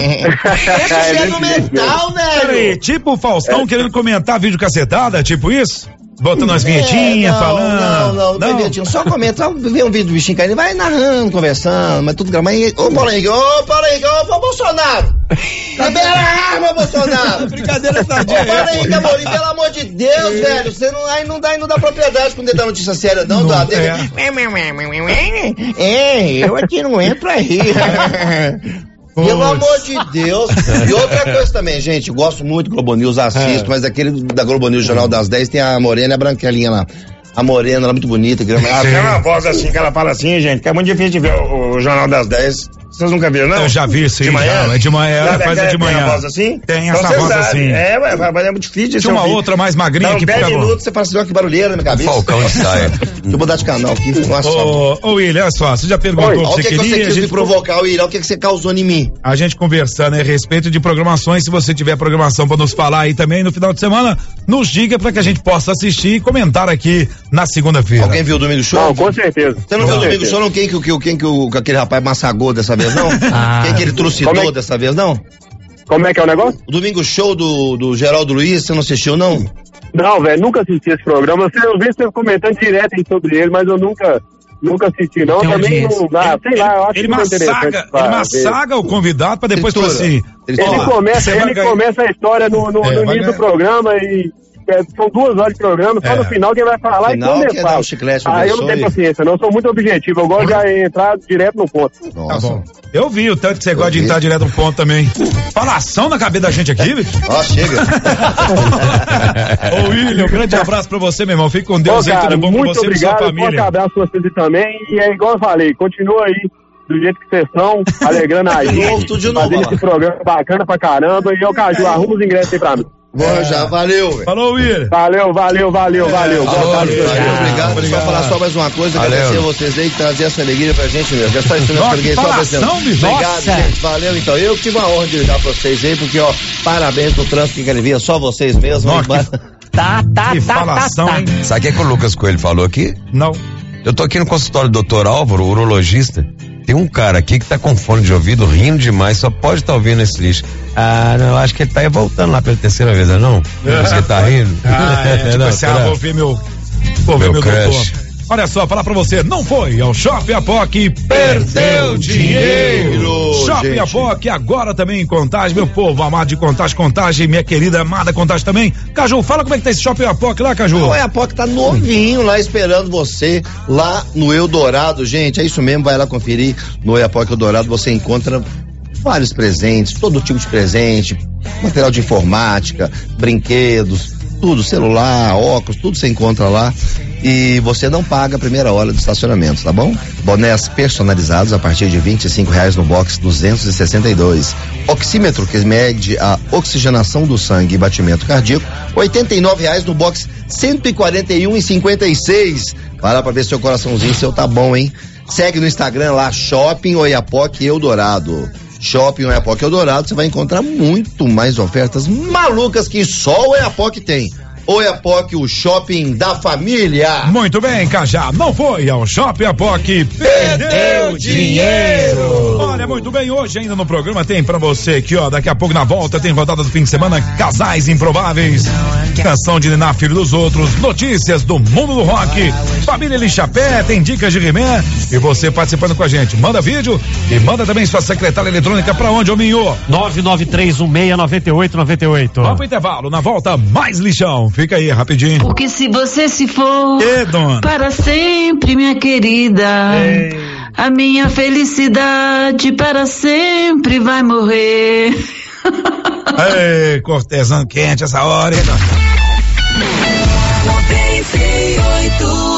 Esse é no mental, velho. Tipo o Faustão é. querendo comentar vídeo cacetada, tipo isso? Botando umas vinhetinhas, é, não, falando. Não, não, não, vinhetinha. Só comenta, só vê um vídeo do bichinho caindo, vai narrando, conversando, mas tudo gravando. Ô, Paulo Henrique, ô, Paulo Henrique, ô, Bolsonaro! Libera a arma, Bolsonaro! Brincadeira sadia. Ô, Paulo Henrique, Amorim, pelo amor de Deus, é. velho, você não, aí não dá, aí não dá propriedade quando dá notícia séria, não, dá. É. é, eu aqui não entro aí. Pelo amor de Deus. E outra coisa também, gente, eu gosto muito do Globo News, assisto, é. mas aquele da Globo News, Jornal das dez, tem a Morena e a Branquelinha lá. A Morena, ela é muito bonita. Que... Ela tem uma voz assim, que ela fala assim, gente, que é muito difícil de ver o, o Jornal das dez. Vocês nunca viram, não? Eu já vi, sim. De manhã? Já, é de manhã, ela faz de manhã. Tem uma voz assim? Tem essa então, voz sabe. assim. É, ué, mas é muito difícil de Tinha uma outra mais magrinha que ficava... dez minutos, você fala assim, olha que barulheira na minha cabeça. Falcão de saia. Deixa eu mudar de canal aqui. Ô, ô William, olha só, você já perguntou o que você queria? O que você quis gente... me provocar, William? O que você causou em mim? A gente conversando a respeito de programações, se você tiver programação pra nos falar aí também no final de semana, nos diga pra que a gente possa assistir e comentar aqui na segunda-feira. Alguém viu o Domingo Show? Não, com certeza. Você não, não viu o Domingo Show, não? Quem que, quem, quem que o, aquele rapaz massagou dessa vez? vez, não? Ah. Quem que ele trucidou é... dessa vez, não? Como é que é o negócio? O Domingo Show do, do Geraldo Luiz, você não assistiu, não? Não, velho, nunca assisti esse programa. Eu vi você comentando direto sobre ele, mas eu nunca... Nunca assisti, não. Tem Também não. Ah, sei lá, eu acho ele que massaga, ele massaga o convidado pra depois falar assim. Ele, ó, começa, ele começa a história no, no, é, no início do programa e. É, são duas horas de programa, só é. no final quem vai falar final, e começar. Um ah, eu não tenho paciência, não, eu sou muito objetivo, eu gosto de entrar direto no ponto. Nossa. Tá bom. Eu vi o tanto que você eu gosta vi. de entrar direto no ponto também. Falação na cabeça da gente aqui, bicho. Ó, chega. Ô, William, um grande abraço pra você, meu irmão. Fique com Deus. Ô, cara, aí, tudo bom muito pra você obrigado, e sua família. Um abraço pra vocês também. E é igual eu falei, continua aí do jeito que vocês estão, alegrando a gente, tudo fazendo esse programa bacana pra caramba. E eu, Caju, arruma os ingressos aí pra mim. Bom, já, valeu, velho. Falou, Will. Valeu, valeu, valeu, é, valeu. Falou, Boa tarde, valeu, obrigado. Deixa eu falar só mais uma coisa, valeu. Agradecer a vocês aí que trazer essa alegria pra gente mesmo. É só isso mesmo que eu liguei só apresentando. Obrigado, Nossa. gente. Valeu, então. Eu que tive uma honra de dar pra vocês aí, porque, ó, parabéns pro trânsito que ele via, só vocês mesmos. Nossa, que... Tá, tá, que tá, falação, tá, tá. hein? Sabe o que, é que o Lucas Coelho falou aqui? Não. Eu tô aqui no consultório do doutor Álvaro, urologista. Tem um cara aqui que tá com fone de ouvido, rindo demais, só pode estar tá ouvindo esse lixo. Ah, não, acho que ele tá aí voltando lá pela terceira vez, não? É. Por isso que ele tá rindo. Ah, é, tipo, não, assim, ah, vou ver meu, vou ver meu, meu doutor. Olha só, falar pra você, não foi ao Shopping Apoc, perdeu dinheiro. Shopping Apoc, agora também em Contagem, meu povo amado de Contagem, Contagem, minha querida amada Contagem também. Caju, fala como é que tá esse Shopping Apoc lá, Caju. O Apoc tá novinho lá esperando você, lá no Eldorado, gente, é isso mesmo, vai lá conferir no Apoc Eldorado, você encontra vários presentes, todo tipo de presente, material de informática, brinquedos, tudo, celular, óculos, tudo você encontra lá. E você não paga a primeira hora do estacionamento, tá bom? Bonés personalizados a partir de vinte e cinco reais no box duzentos e sessenta e dois. Oxímetro que mede a oxigenação do sangue e batimento cardíaco, oitenta e nove reais no box cento e quarenta e um e cinquenta e seis. Vai lá pra ver se seu coraçãozinho seu tá bom, hein? Segue no Instagram lá, Shopping Oiapoque Eldorado. Shopping Oiapoque Eldorado, você vai encontrar muito mais ofertas malucas que só o Oiapoque tem. Oiapoque, o shopping da família. Muito bem, Cajá, não foi ao Shopping Apoc, perdeu dinheiro. Olha, muito bem, hoje ainda no programa tem pra você aqui, ó, daqui a pouco na volta tem rodada do fim de semana, Casais Improváveis, canção de Niná Filho dos Outros, notícias do mundo do rock, Família Lixapé, tem dicas de He-Man e você participando com a gente. Manda vídeo e manda também sua secretária eletrônica pra onde, ô Minho? nove nove três um seis nove oito nove oito. Vamos pro intervalo, na volta mais lixão. Fica aí, rapidinho. Porque se você se for e, dona? Para sempre, minha querida, Ei. A minha felicidade para sempre vai morrer. Ei, cortesão quente essa hora, hein, dona? noventa e oito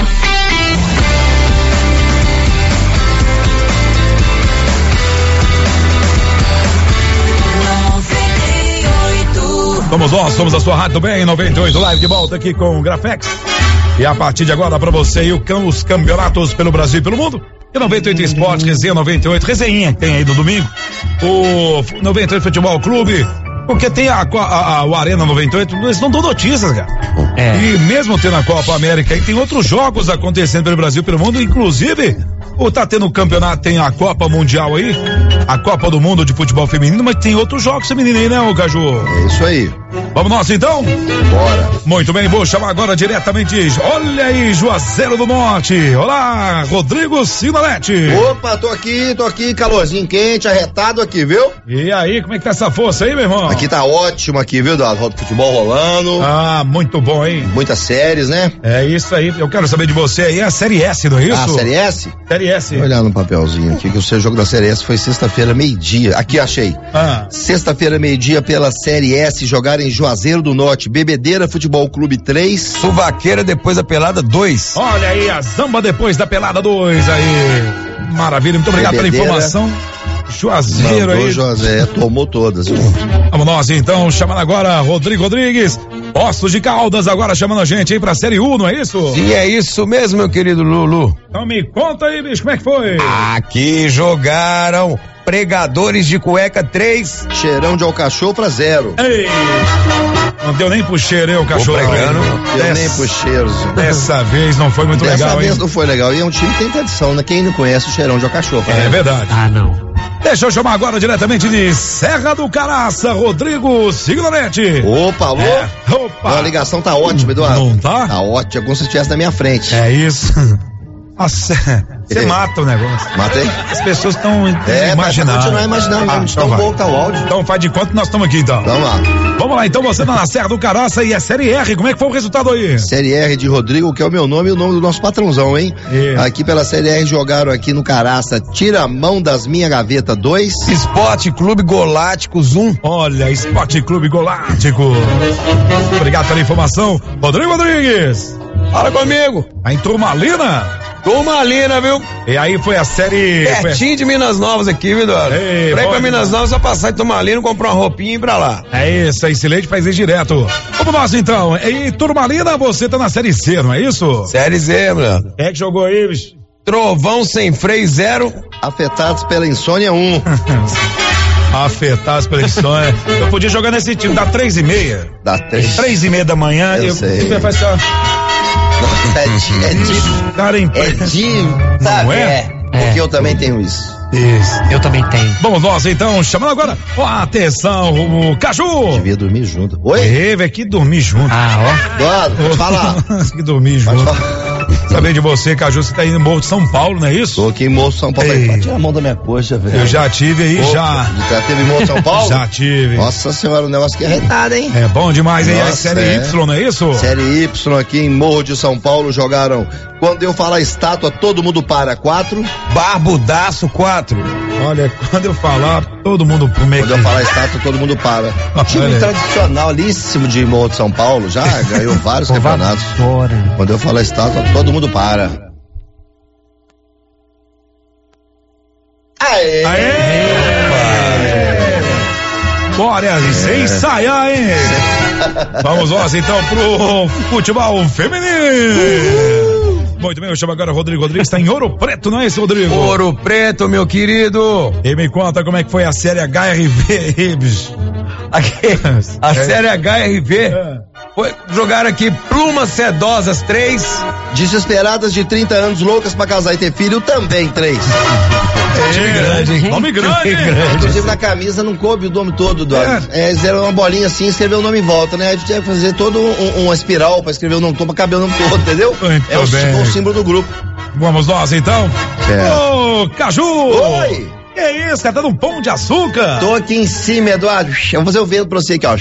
Somos nós, somos a sua rádio bem, noventa e oito Live de volta aqui com o Grafex. E a partir de agora pra você e o, os campeonatos pelo Brasil e pelo mundo. E noventa e oito Esporte, Resenha noventa e oito, resenha que tem aí no domingo. O noventa e oito Futebol Clube, porque tem a, a, a, o Arena noventa e oito, eles não dão notícias, cara. É. E mesmo tendo a Copa América, e tem outros jogos acontecendo pelo Brasil e pelo mundo, inclusive, ou tá tendo o campeonato, tem a Copa Mundial aí, a Copa do Mundo de Futebol Feminino, mas tem outros jogos femininos aí, né, ô Caju? É isso aí. Vamos nós então? Bora. Muito bem, vou chamar agora diretamente, olha aí, Juazeiro do Norte. Olá, Rodrigo Sinalete. Opa, tô aqui, tô aqui, calorzinho quente, arretado aqui, viu? E aí, como é que tá essa força aí, meu irmão? Aqui tá ótimo aqui, viu, da roda do futebol rolando. Ah, muito bom, hein? Muitas séries, né? É isso aí, eu quero saber de você aí, a Série S, não é isso? Ah, Série S? Série S. Vou olhar no papelzinho aqui, que o seu jogo da Série S foi sexta-feira, meio-dia. Aqui, achei. Ah. Sexta-feira, meio-dia, pela Série S, jogar em Juazeiro do Norte, Bebedeira Futebol Clube três. Suvaqueira depois da pelada dois. Olha aí, a Zamba depois da pelada dois aí. Maravilha, muito obrigado Bebedeira. Pela informação. Juazeiro Mandou aí. Juazeiro, tomou todas. Vamos nós então, chamando agora Rodrigo Rodrigues, Ossos de Caldas, agora chamando a gente aí pra Série U, não é isso? Sim, é isso mesmo, meu querido Lulu. Então me conta aí, bicho, como é que foi? Aqui jogaram Pregadores de cueca três. Cheirão de alcachofra zero. Ei, não deu nem pro cheiro, hein, o cachorro. Pregando, não deu nem pro cheiro. Dessa vez não foi muito Dessa legal, hein? Dessa vez não foi legal. E é um time que tem tradição, né? Quem não conhece o cheirão de alcachofra, É né? verdade. Ah, não. Deixa eu chamar agora diretamente de Serra do Caraça, Rodrigo Signoretti. Opa, alô? É, opa. A ligação tá ótima, Eduardo. Não tá? Tá ótima, como se estivesse na minha frente. É isso. Você é. mata o negócio. Matei? As pessoas estão é, imaginando. continuar imaginando, ah, então tão bom que tá o áudio. Então faz de conta que nós estamos aqui, então. Vamos lá. Vamos lá, então você tá na Serra do Caraça e é Série R, como é que foi o resultado aí? Série R de Rodrigo, que é o meu nome e o nome do nosso patrãozão, hein? É. Aqui pela Série R jogaram aqui no Caraça, Tira a Mão das Minha Gaveta dois. Esporte Clube Goláticos um. Olha, Esporte Clube Golático. Obrigado pela informação. Rodrigo Rodrigues. Fala comigo. A Turmalina. Turmalina, viu? E aí foi a série... Pertinho foi... de Minas Novas aqui, viu, Eduardo? Pra ir pra Minas Novas, só passar em Turmalina, comprar uma roupinha e ir pra lá. É isso, aí Silente faz isso direto. Vamos nós então. E Turmalina, você tá na Série C, não é isso? Série Z, mano. Quem é que jogou aí, bicho? Trovão Sem Freio zero. Afetados pela insônia um. Afetados pela insônia. Eu podia jogar nesse time, dá três e meia. Dá três. Três e meia da manhã. Eu, eu sei. Eu faço só... É de, é de, cara, é de, sabe, não é? é, porque é. eu também tenho isso. Isso, eu também tenho. Vamos nós então, chamando agora, ó, atenção, o Caju. Devia dormir junto. Oi? Teve aqui dormir junto. Ah, ó. Eduardo, pode falar. que dormir junto. Saber de você, Caju, você tá indo em Morro de São Paulo, não é isso? Tô aqui em Morro de São Paulo. Pode tirar a mão da minha coxa, velho. Eu já tive aí, Opa, já. Já teve em Morro de São Paulo? Já tive. Nossa senhora, o negócio aqui é retado, hein? É bom demais, hein? Nossa, é Série é. Y, não é isso? Série Y aqui em Morro de São Paulo jogaram. Quando eu falar estátua, todo mundo para, quatro. Barbudaço, quatro. Olha, quando eu falar, todo mundo pro meio. Quando eu falar estátua, todo mundo para. Time Olha. tradicionalíssimo de Morro de São Paulo, já ganhou vários campeonatos. Quando eu falar estátua, todo mundo para. Aê! Aê! Aê! Bora, é. sem ensaiar, hein? Vamos nós então pro futebol feminino. Uhul. Muito bem, eu chamo agora o Rodrigo Rodrigues, está em Ouro Preto, não é isso, Rodrigo? Ouro Preto, meu querido. E me conta como é que foi a série H R V aí, bicho. Aqui, a é. série H R V é. foi, jogaram aqui Plumas Sedosas três. Desesperadas de trinta anos, loucas pra casar e ter filho também três. É, grande, hein? Nome grande, hein? grande. Inclusive na camisa não coube o nome todo, do é. é, eles deram uma bolinha assim e escreveu o nome em volta, né? A gente tinha que fazer todo um, uma espiral pra escrever o nome todo, pra caber o nome todo, entendeu? Muito é o, o símbolo do grupo. Vamos nós então? Ô, Caju! Oi! Que é isso, cara? Tá num pão de açúcar? Tô aqui em cima, Eduardo. Eu vou fazer o vento pra você aqui, ó.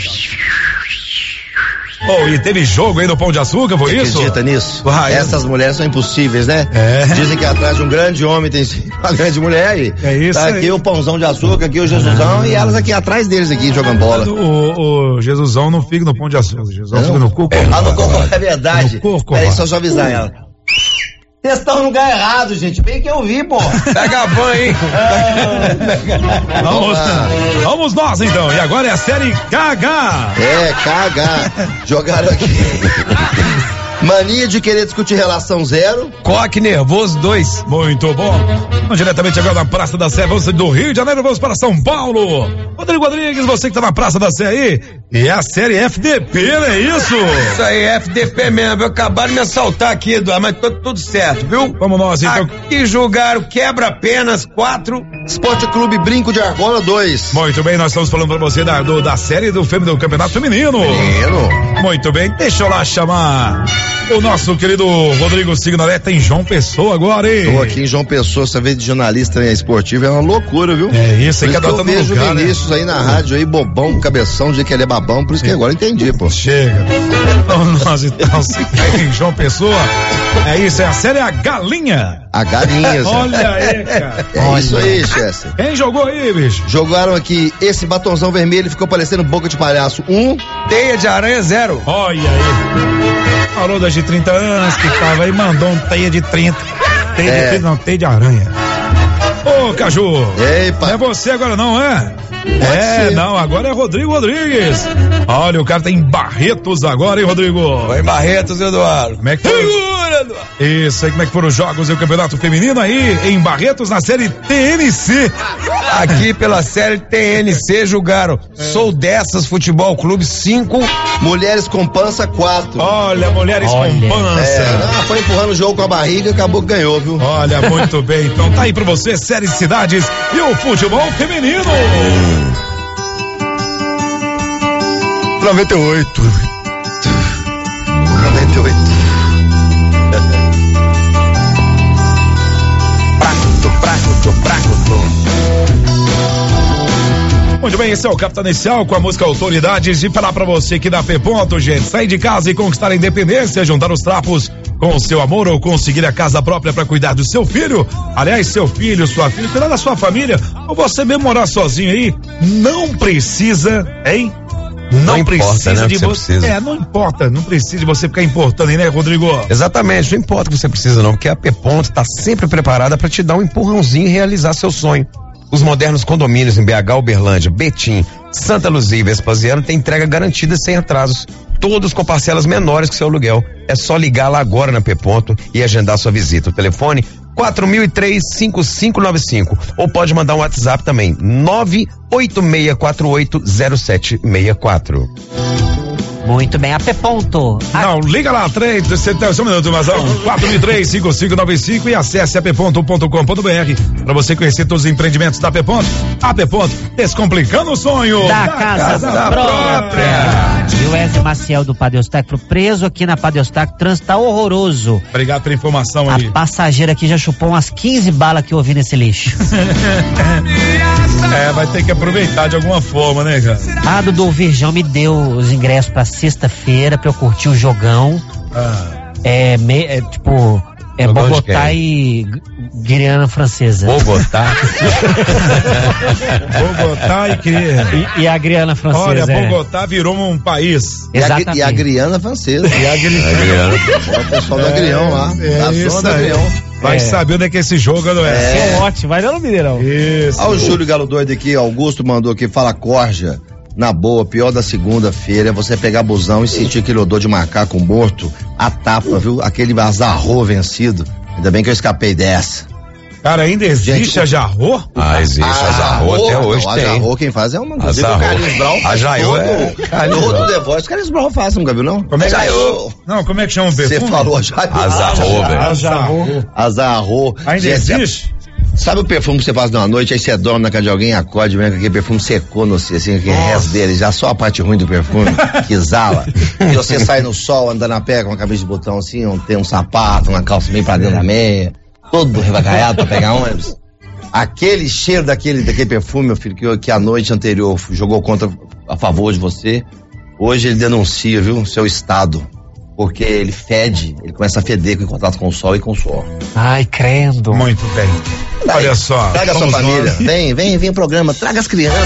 Oh, e teve jogo aí no Pão de Açúcar, foi você isso? Acredita nisso? Ah, Essas é. mulheres são impossíveis, né? É. Dizem que atrás de um grande homem tem uma grande mulher aí. É isso tá aqui aí. O pãozão de açúcar, aqui o Jesusão ah. e elas aqui atrás deles aqui jogando bola. O, o Jesusão não fica no Pão de Açúcar, o Jesusão fica no coco. Ah, no coco, é verdade. No coco, Peraí, só eu avisar ela. Vocês estão no lugar errado, gente. Bem que eu vi, pô. Pega a van aí. É. Vamos, vamos nós, então. E agora é a série K H. É, K H. Jogaram aqui. Mania de querer discutir relação zero. Coque nervoso dois. Muito bom. Vamos diretamente agora na Praça da Sé, vamos do Rio de Janeiro, vamos para São Paulo. Rodrigo Rodrigues, você que tá na Praça da Sé aí, e é a série F D P, não é isso? Isso aí, F D P mesmo. Acabaram de me assaltar aqui, Eduardo, mas tudo, tudo certo, viu? Vamos nós, então. Aqui jogaram quebra-penas quatro. Esporte Clube Brinco de Argola dois. Muito bem, nós estamos falando pra você da, do, da série do, fem, do Campeonato Feminino. Feminino. Muito bem, deixa eu lá chamar o nosso querido Rodrigo Signoretti em João Pessoa agora, hein? Tô aqui em João Pessoa, essa vez de jornalista esportivo é uma loucura, viu? É isso, aí que eu vejo lugar, o Vinícius né? aí na rádio aí, bobão, cabeção, dizer que ele é babão, por isso que agora eu entendi, pô. Chega. Então nós então, se cai em João Pessoa, é isso, é a série A Galinha. A Galinha, olha aí, cara. É olha. Isso aí, Chester. Quem jogou aí, bicho? Jogaram aqui, esse batonzão vermelho ficou parecendo boca de palhaço, um. Teia de aranha, zero. Olha aí. Falou das de trinta anos que tava aí, mandou um teia de trinta. Teia é. de trinta, não, teia de aranha. Ô, Caju. Ei, pai. Não é você agora não, é? Pode é, ser. Não, agora é Rodrigo Rodrigues. Olha, o cara tá em Barretos agora, hein, Rodrigo? Vai em Barretos, Eduardo. Como é que tá? Segura, feminino. Isso aí, como é que foram os jogos e o campeonato feminino aí em Barretos na série T N C? Aqui pela série T N C jogaram é. Sou Dessas Futebol Clube cinco, Mulheres com Pança quatro. Olha, Mulheres Olha. com Pança. É, ah, foi empurrando o jogo com a barriga e acabou que ganhou, viu? Olha, muito bem. Então tá aí pra você, série Cidades e o futebol feminino. noventa e oito. noventa e oito. Muito bem, esse é o Capitão Inicial com a música Autoridades. E falar pra você que dá pé ponto, gente, sair de casa e conquistar a independência, juntar os trapos com o seu amor ou conseguir a casa própria pra cuidar do seu filho. Aliás, seu filho, sua filha, cuidar da sua família, ou você mesmo morar sozinho aí, não precisa, hein? Não, não precisa importa, né, de você. É, não importa, não precisa de você ficar importando aí, né, Rodrigo? Exatamente, não importa o que você precisa não, porque a P Ponto tá sempre preparada pra te dar um empurrãozinho e realizar seu sonho. Os modernos condomínios em B H, Uberlândia, Betim, Santa Luzia e Vespasiano têm entrega garantida sem atrasos. Todos com parcelas menores que seu aluguel. É só ligar lá agora na P Ponto e agendar sua visita. O telefone quatro mil e três, cinco cinco nove cinco. Ou pode mandar um WhatsApp também, nove oito seis quatro oito zero sete seis quatro. Muito bem, a P Ponto. A... Não, liga lá, três, só um minuto, Mazão, quatro mil e três, cinco cinco nove cinco e acesse a p ponto ponto com ponto b r para você conhecer todos os empreendimentos da P Ponto. A P Ponto, descomplicando o sonho da, da casa, casa própria. própria. E o Wesley Maciel do Padeostac preso aqui na Padeostac, trânsito tá horroroso. Obrigado pela informação aí. A passageira aqui já chupou umas quinze balas que eu ouvi nesse lixo. É, vai ter que aproveitar de alguma forma, né, cara? A Dudu Virgão me deu os ingressos pra sexta-feira pra eu curtir o jogão. Ah. É, me, é tipo, é jogão Bogotá e Guiana Francesa. Bogotá? Bogotá e que? E, e a Guiana Francesa. Olha, Bogotá é. virou um país. Exatamente. E a, e a Guiana Francesa. E a Guiana. O pessoal é, do Agrião lá. É a zona do Agrião. Vai é. saber onde é que esse jogo não é. É, é ótimo, vai lá no Mineirão. Isso. Olha o Júlio Galo doido aqui, Augusto mandou aqui, fala Corja. Na boa, pior da segunda-feira é você pegar busão e sentir aquele odor de macaco morto, a tapa, viu? Aquele azarro vencido. Ainda bem que eu escapei dessa. Cara, ainda existe Gente, a jarro? Ah, existe a, a jarro, até hoje não, tem. A jarro quem faz é uma, inclusive o Carlinhos Brown. A jarro é... Todo The Voice, o Carlinhos Brown faz, nunca viu não? Como é que jarro? Não, como é que chama o perfume? Você falou a jarro. A jarro, velho. A jarro. A jarro. Ainda existe? Sabe o perfume que você faz numa noite, aí você dorme na casa de alguém, acorde, vem com aquele perfume secou no assim, aquele resto dele, já só a parte ruim do perfume, que exala. E você sai no sol, andando a pé com uma camisa de botão assim, um, tem um sapato, uma calça bem pra dentro da meia, todo revacaiado pra pegar ônibus. Aquele cheiro daquele, daquele perfume, meu filho, que, que a noite anterior jogou contra, a favor de você, hoje ele denuncia, viu, seu estado. Porque ele fede, ele começa a feder em contato com o sol e com o suor. Ai, crendo. Muito bem. Daí, olha só. Traga a sua família. Nós. Vem, vem, vem o programa. Traga as crianças.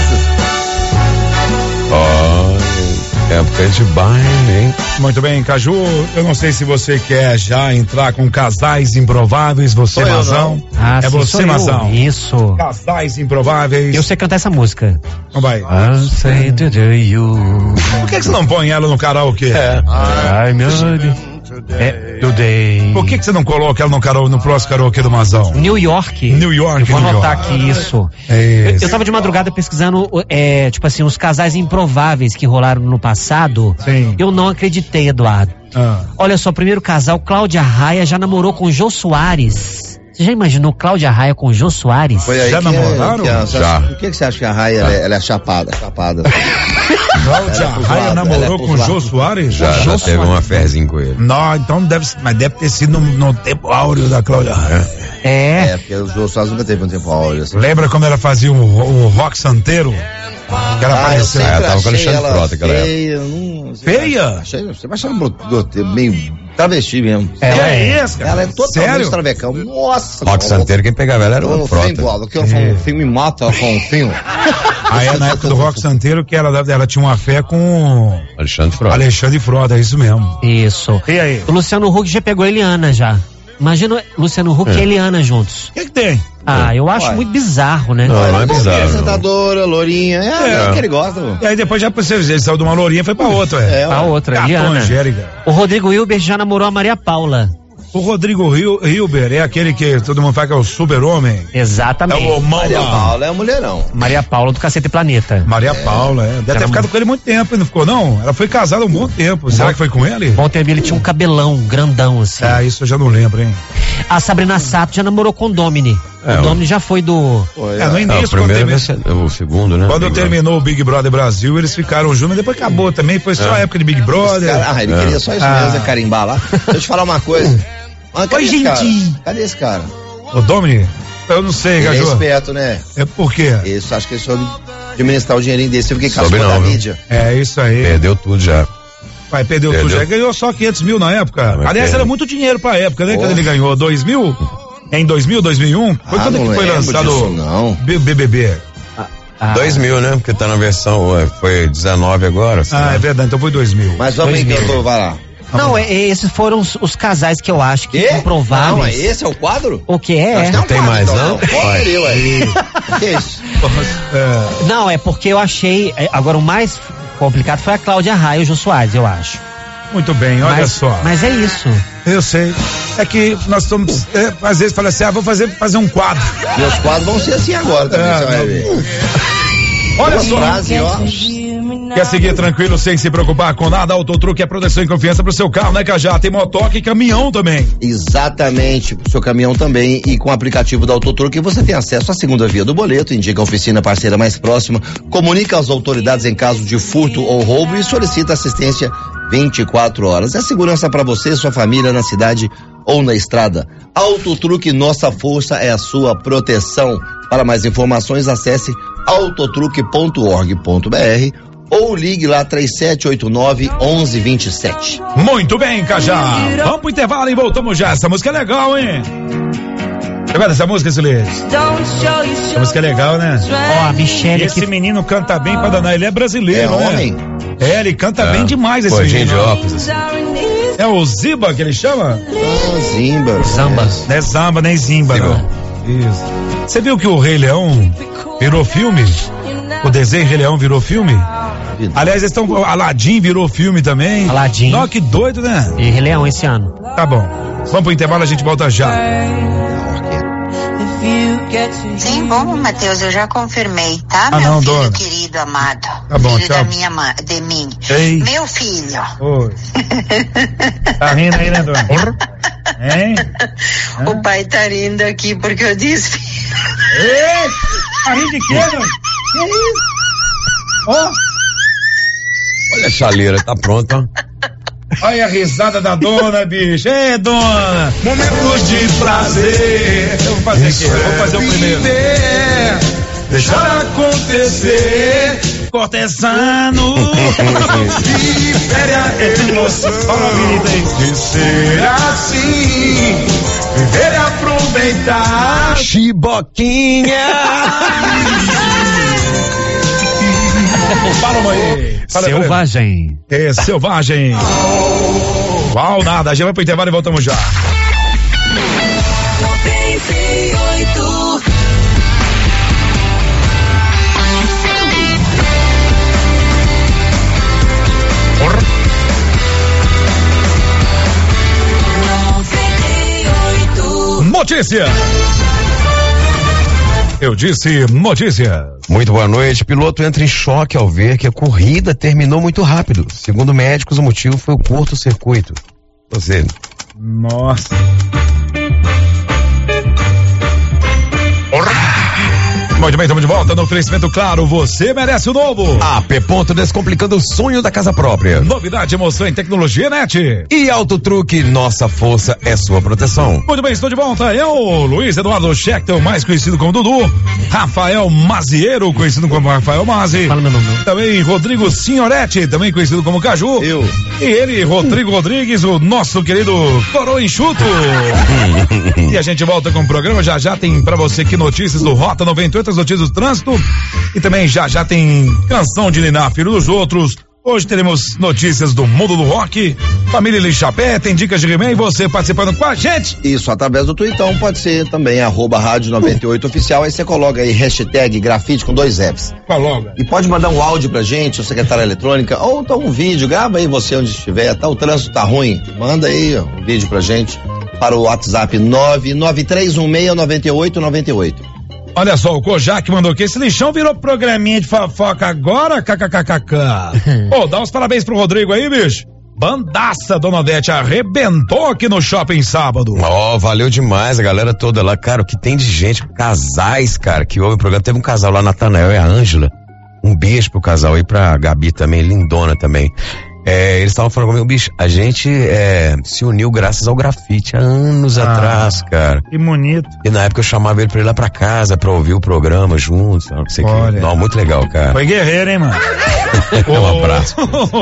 Oh, época de baile, hein? Muito bem, Caju. Eu não sei se você quer já entrar com casais improváveis. Você, sou Mazão. Ah, é sim, você, Mazão. Isso. Casais improváveis. Eu sei cantar essa música. Não vai. I say to you. Por que, que você não põe ela no karaokê? É. Ai, meu Deus. É, today. Por que, que você não coloca ela no, karaokê, no próximo karaokê do Mazão? New York. New York. Eu vou New anotar York. aqui isso. É isso. Eu, eu tava de madrugada pesquisando, é, tipo assim, os casais improváveis que rolaram no passado. Sim. Eu não acreditei, Eduardo. Ah. Olha só, o primeiro casal, Cláudia Raia já namorou com Jô Soares. Você já imaginou Cláudia Raia com Jô Soares? Foi aí já que namoraram? É, que a, já. Por que, que você acha que a Raia ela, ela é chapada? chapada Cláudia Raia namorou com Jô Soares? Já, já Jô teve uma ferzinha com ele. Não, então deve, mas deve ter sido no, no tempo áureo da Cláudia Raia. É. É, porque o Jô Soares nunca teve um tempo áureo. Assim. Lembra quando ela fazia o, o rock santeiro? Que ela ah, apareceu. Eu ela tava com Alexandre Frota, aquela feia, não, feia? Achei, você vai achar meio travesti mesmo. Ela é isso, cara? Ela é totalmente Sério? travecão. Nossa. Rock santeiro, quem pegava ela era o Frota. Porque ela falou, o filme me mata, ela falou um filme. Aí é na época do rock santeiro que ela, ela tinha uma fé com Alexandre Frota. Alexandre Frota, é isso mesmo. Isso. E aí? O Luciano Huck já pegou a Eliana já. Imagina Luciano Huck é. e Eliana juntos. O que que tem? Ah, eu acho Uai. muito bizarro, né? Não, não é bizarro. Apresentadora, lourinha, é, é. é que ele gosta. Mano. E aí depois já ele saiu de uma lourinha e foi pra outra. É, pra outra, Eliana. Angélica. O Rodrigo Hilbert já namorou a Maria Paula. O Rodrigo Hilber é aquele que todo mundo fala que é o super-homem. Exatamente. É o Maria Paula é a mulherão. Maria Paula do Cacete Planeta. Maria é. Paula, é. Deve ter ficado com ele muito tempo, não ficou não? Ela foi casada há um bom tempo. Será que foi com ele? Bom tempo, ele tinha um cabelão grandão assim. É, isso eu já não lembro, hein? A Sabrina Sato já namorou com o Domini. É, o Domini já foi do... É, é no início. É, o primeiro vai ser o segundo, né? Quando Big terminou Brother. o Big Brother Brasil, eles ficaram juntos, depois acabou também, foi só é. a época de Big Brother. Cara, ah, ele é. queria só isso ah. mesmo, é carimbar lá. Deixa eu te falar uma coisa. Ah, cadê Oi, esse gente. Cara? Cadê esse cara? O Domini? Eu não sei, Gajô. Ele é esperto, né? É por quê? Isso, acho que ele soube administrar o dinheirinho desse, porque casou da mídia. É isso aí. Perdeu tudo já. Pai, perdeu, perdeu tudo já. Ganhou só quinhentos mil na época. Não, Aliás, era muito dinheiro pra época, né? Quando ele ganhou dois mil? Em dois mil, dois mil e um? Foi ah, quando que foi lançado o B B B? Ah. dois mil, né? Porque tá na versão, foi dezenove agora. Ah, é verdade, então foi dois mil. Mas vamos aí, cantor, vai lá. Não, é, esses foram os, os casais que eu acho que comprovaram. Não, esse é o quadro? O que é? Não tem mais, não? não? Pode eu aí. Que é isso? É. Não, é porque eu achei. Agora, o mais complicado foi a Cláudia Raia e o Jô Soares, eu acho. Muito bem, olha mas, só. Mas é isso. Eu sei. É que nós estamos. É, às vezes fala assim, ah, vou fazer, fazer um quadro. Meus quadros vão ser assim agora também, é, você vai ver. Olha só. Frase, ó. Quer seguir tranquilo, sem se preocupar com nada? Autotruque é proteção e confiança pro seu carro, né, Cajá? Tem motoque e caminhão também. Exatamente, pro seu caminhão também. E com o aplicativo da Autotruque você tem acesso à segunda via do boleto, indica a oficina parceira mais próxima, comunica às autoridades em caso de furto ou roubo e solicita assistência vinte e quatro horas. É segurança para você e sua família na cidade ou na estrada. Autotruque, nossa força é a sua proteção. Para mais informações, acesse autotruque ponto org ponto br ou ligue lá três sete oito nove, onze vinte e sete. Muito bem, Cajá. Vamos pro intervalo e voltamos já. Essa música é legal, hein? Você gosta dessa música, Silêncio? Essa música é legal, né? Ó, oh, a Michelle Esse aqui... menino canta bem pra danar. Ele é brasileiro, é né? homem? É, ele canta é. bem demais, esse menino. De óculos, assim. É o Ziba que ele chama? Ah, Zimba. Zamba. Não é Zamba, nem Zimba, Zimba. Não. Isso. Você viu que o Rei Leão virou filme? O desenho Rei Leão virou filme? Aliás, eles estão. Aladdin virou filme também. Aladdin. Nossa, que doido, né? E Rei Leão esse ano. Tá bom. Vamos pro intervalo, a gente volta já. Sim, bom, Matheus, eu já confirmei, tá? Ah, meu não, filho dona. querido, amado. Tá bom, filho tchau. da minha mãe, de mim. Ei. Meu filho. Oi. Tá rindo aí, né, dona? Hein? O pai tá rindo aqui porque eu disse. Ei! Tá rindo de quê, dona? Que isso? Ó. Olha a chaleira, tá pronta. Olha a risada da dona, bicho. Ei, dona! Momentos de prazer. Eu vou fazer aqui, eu vou fazer o primeiro. Deixar acontecer. Cortesano. Vivere a emoção. Olha a menina aí. De ser assim. Viver e aproveitar. Chiboquinha. Fala, mãe. Fala, selvagem. É, selvagem. Uau, nada. A gente vai pro intervalo e voltamos já. noventa e oito. Porra. Notícia. Eu disse notícia. Muito boa noite. Piloto entra em choque ao ver que a corrida terminou muito rápido. Segundo médicos, o motivo foi o curto-circuito. Você. Nossa. Porra. Muito bem, estamos de volta no oferecimento claro, você merece o novo. A P Ponto descomplicando o sonho da casa própria. Novidade, emoção em tecnologia, net. E Autotruque, nossa força é sua proteção. Muito bem, estou de volta. Eu, Luiz Eduardo Schechter, mais conhecido como Dudu. Rafael Maziero, conhecido como Rafael Mazi. Fala meu nome. Também Rodrigo Signoretti, também conhecido como Caju. Eu. E ele, Rodrigo Rodrigues, o nosso querido Coroa Enxuto. E a gente volta com o programa. Já já tem pra você aqui notícias do Rota noventa e oito, as notícias do trânsito. E também já já tem canção de Niná, Filho dos Outros. Hoje teremos notícias do mundo do rock, família Lixapé, tem dicas de He-Man e você participando com a gente. Isso, através do Twitter, pode ser também, arroba rádio noventa e oito oficial, aí você coloca aí hashtag grafite com dois F's. Coloca. E pode mandar um áudio pra gente, o secretária eletrônica, ou então um vídeo, grava aí você onde estiver, tá, o trânsito tá ruim, manda aí ó, um vídeo pra gente, para o WhatsApp nove nove três um seis nove oito nove oito. Olha só, o Kojak mandou aqui, esse lixão virou programinha de fofoca agora, kkkk. Pô, dá uns parabéns pro Rodrigo aí, bicho. Bandaça, Dona Odete, arrebentou aqui no shopping sábado. Ó, oh, valeu demais a galera toda lá, cara, o que tem de gente, casais, cara, que ouve o programa, teve um casal lá, Natanael e a Ângela, um beijo pro casal aí, pra Gabi também, lindona também. É, eles estavam falando comigo, bicho, a gente é, se uniu graças ao grafite há anos ah, atrás, cara. Que bonito. E na época eu chamava ele pra ir lá pra casa pra ouvir o programa juntos. Não sei que. Não, muito legal, cara. Foi guerreiro, hein, mano? Um abraço.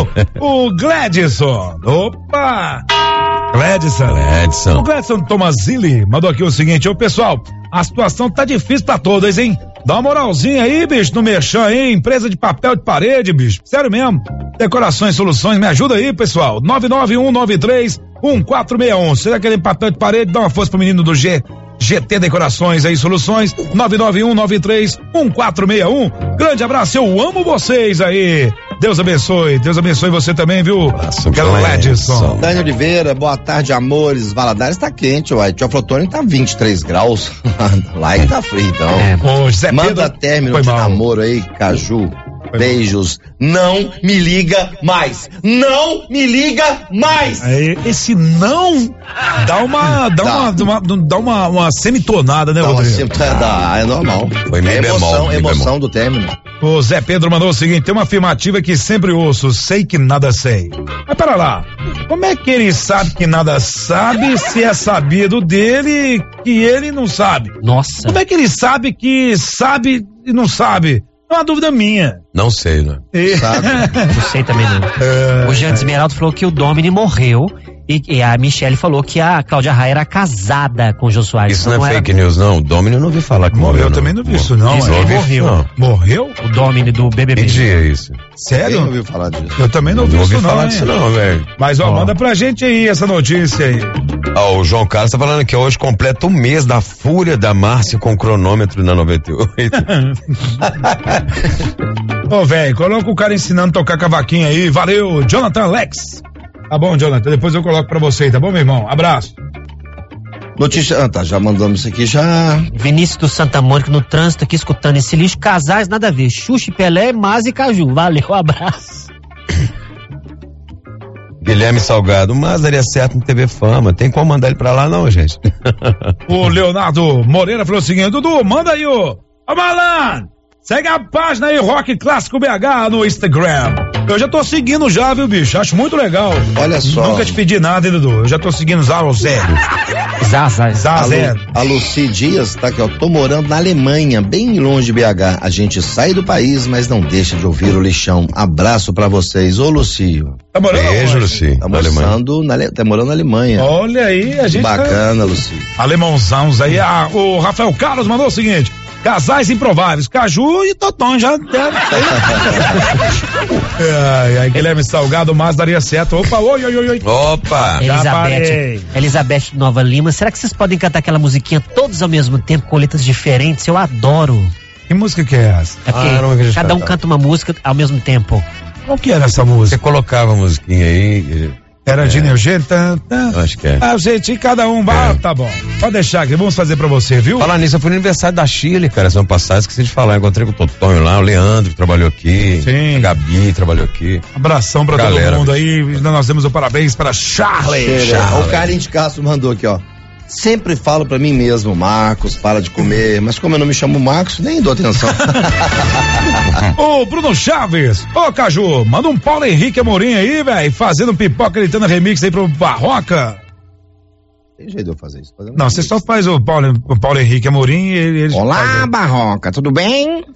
O Gladson. Opa! Gladson. Gladson. O Gladson Tomazilli mandou aqui o seguinte, ô pessoal, a situação tá difícil pra todas, hein? Dá uma moralzinha aí, bicho, no merchan, hein? Empresa de papel de parede, bicho. Sério mesmo. Decorações, soluções, me ajuda aí, pessoal. nove nove um nove três um quatro seis um. Se você quer papel de parede, dá uma força pro menino do G. G T Decorações aí, soluções. nove nove um nove três um quatro seis um. Grande abraço, eu amo vocês aí. Deus abençoe, Deus abençoe você também, viu? Gladson. Dani Oliveira, boa tarde, amores. Valadares tá quente, uai. Teoflotone tá vinte e três graus. Lá e tá frio, então. É. Ô, Zé Manda Pedro, término de mal. namoro aí, Caju. Foi Beijos. Mal. Não me liga mais. Não me liga mais. Aí, esse não dá uma, dá, dá. uma, uma, dá uma, uma semitonada, né, dá Rodrigo? Uma, dá, é normal. Foi meio é emoção, bemol, emoção bemol. do término. O Zé Pedro mandou o seguinte, tem uma afirmativa que sempre ouço, sei que nada sei. Mas pera lá, como é que ele sabe que nada sabe se é sabido dele que ele não sabe? Nossa. Como é que ele sabe que sabe e não sabe? É uma dúvida minha. Não sei, né? Sabe? Não sei também não. É, o Jean Esmeraldo falou que o Domini morreu e, e a Michelle falou que a Cláudia Raia era casada com o Jô Soares. Isso não, não é era... fake news, não. O Domini eu não ouvi falar que morreu. Eu também não vi isso, não. Isso, é. Ele morreu. Não. Morreu? O Domini do B B B. Que dia é isso? Sério? Eu não ouvi falar disso. Eu também não, não ouvi isso, não. Não ouvi falar hein? disso, não, velho. Mas, ó, oh. manda pra gente aí essa notícia aí. Ah, o João Carlos tá falando que hoje completa um mês da fúria da Márcia com cronômetro na noventa e oito. Ô, oh, velho, coloca o cara ensinando a tocar cavaquinho aí. Valeu, Jonathan Lex. Tá bom, Jonathan, depois eu coloco pra você, tá bom, meu irmão? Abraço. Notícia, ah, tá, já mandamos isso aqui, já. Vinícius do Santa Mônica no trânsito aqui escutando esse lixo, casais nada a ver, Xuxa e Pelé, Mas e Caju, valeu, abraço. Guilherme Salgado, mas daria certo no T V Fama, tem como mandar ele pra lá não, gente? O Leonardo Moreira falou o seguinte, Dudu, manda aí o, ô malandro, segue a página aí, Rock Clássico B H no Instagram. Eu já tô seguindo já, viu, bicho? Acho muito legal. Olha só. Nunca te pedi nada, hein, Dudu? Eu já tô seguindo Zaro Zero. Zaza. Zá Zero. A Luci Dias tá aqui, ó. Tô morando na Alemanha, bem longe de B H. A gente sai do país, mas não deixa de ouvir o lixão. Abraço pra vocês. Ô, Lucio. Tá morando? Beijo, Luci. Tá morando na, tá morando na Alemanha. Olha aí, a gente. Bacana, tá... Luci. Alemãozãos aí. Ah, o Rafael Carlos mandou o seguinte. Casais improváveis, Caju e Toton já deve ai, ai, Guilherme Salgado, mas daria certo. Opa, oi, oi, oi, oi. Opa! Elizabeth, Elizabeth Nova Lima, será que vocês podem cantar aquela musiquinha todos ao mesmo tempo, com letras diferentes? Eu adoro. Que música que é essa? É porque ah, cada um canta uma música ao mesmo tempo. Qual que era essa música? Você colocava a musiquinha aí... Era é. de Neogênio? Tá, tá. Acho que é. Ah, gente, cada um. É. Ah, tá bom. Pode deixar aqui, vamos fazer pra você, viu? Falar nisso, eu fui no aniversário da Chile, cara, semana passada, esqueci de falar. Encontrei com o Totonho lá, o Leandro que trabalhou aqui. Sim. A Gabi trabalhou aqui. Abração pra Galera, todo mundo aí. Nós demos o parabéns para Charlie. Charlie. O Carinho de Castro mandou aqui, ó. Sempre falo pra mim mesmo, Marcos, para de comer, mas como eu não me chamo Marcos, nem dou atenção. Ô, Bruno Chaves, ô, Caju, manda um Paulo Henrique Amorim aí, velho, fazendo um pipoca gritando remix aí pro Barroca. Tem jeito de eu fazer isso. Não, você só faz o Paulo, o Paulo Henrique Amorim e ele... Olá, faz... Barroca, tudo bem?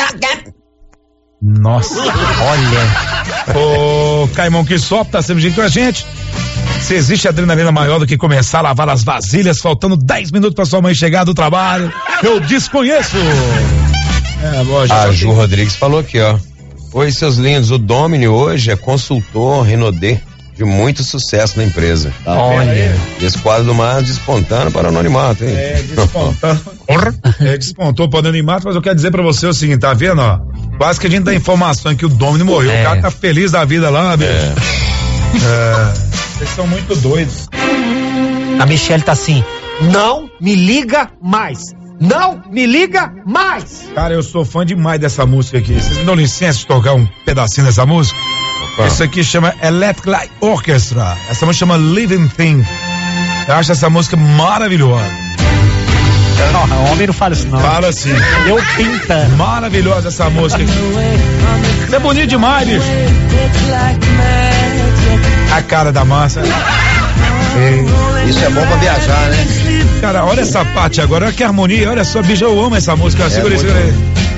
Nossa, olha. Ô, Caimão que sopra, tá sempre junto com a gente. Se existe adrenalina maior do que começar a lavar as vasilhas faltando dez minutos pra sua mãe chegar do trabalho, eu desconheço. É, boa, a tem... Ju Rodrigues falou aqui, ó. Oi, seus lindos, o Domini hoje é consultor Renaudê de muito sucesso na empresa. Tá, olha. Esse quadro do mar despontando para o anonimato, hein? É, despontando. é, despontou para o anonimato, mas eu quero dizer pra você o seguinte, tá vendo, ó? Quase que a gente dá informação que o Domini morreu, é. O cara tá feliz da vida lá, bicho. É. É. Vocês são muito doidos. A Michelle tá assim, não me liga mais. Não me liga mais. Cara, eu sou fã demais dessa música aqui. Vocês me dão licença de tocar um pedacinho dessa música? Opa. Isso aqui chama Electric Light Orchestra. Essa música chama Living Thing. Eu acho essa música maravilhosa. Não, o homem não fala isso não. Fala assim. Eu pinta. Maravilhosa essa música aqui. É bonito demais, bicho. A cara da massa. É. Isso é bom pra viajar, né? Cara, olha essa parte agora, olha que harmonia, olha só, bicho, eu amo essa música. É, segura aí, segura aí.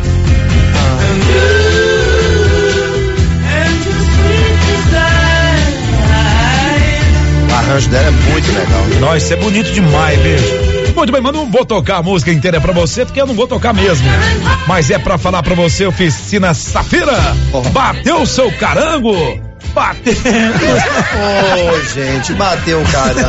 O arranjo dela é muito legal. Nossa, isso é bonito demais, bicho. Muito bem, mas não vou tocar a música inteira pra você, porque eu não vou tocar mesmo. Mas é pra falar pra você, Oficina Safira. Oh. Bateu o seu carango. Bateu. Ô, oh, gente, bateu o carango.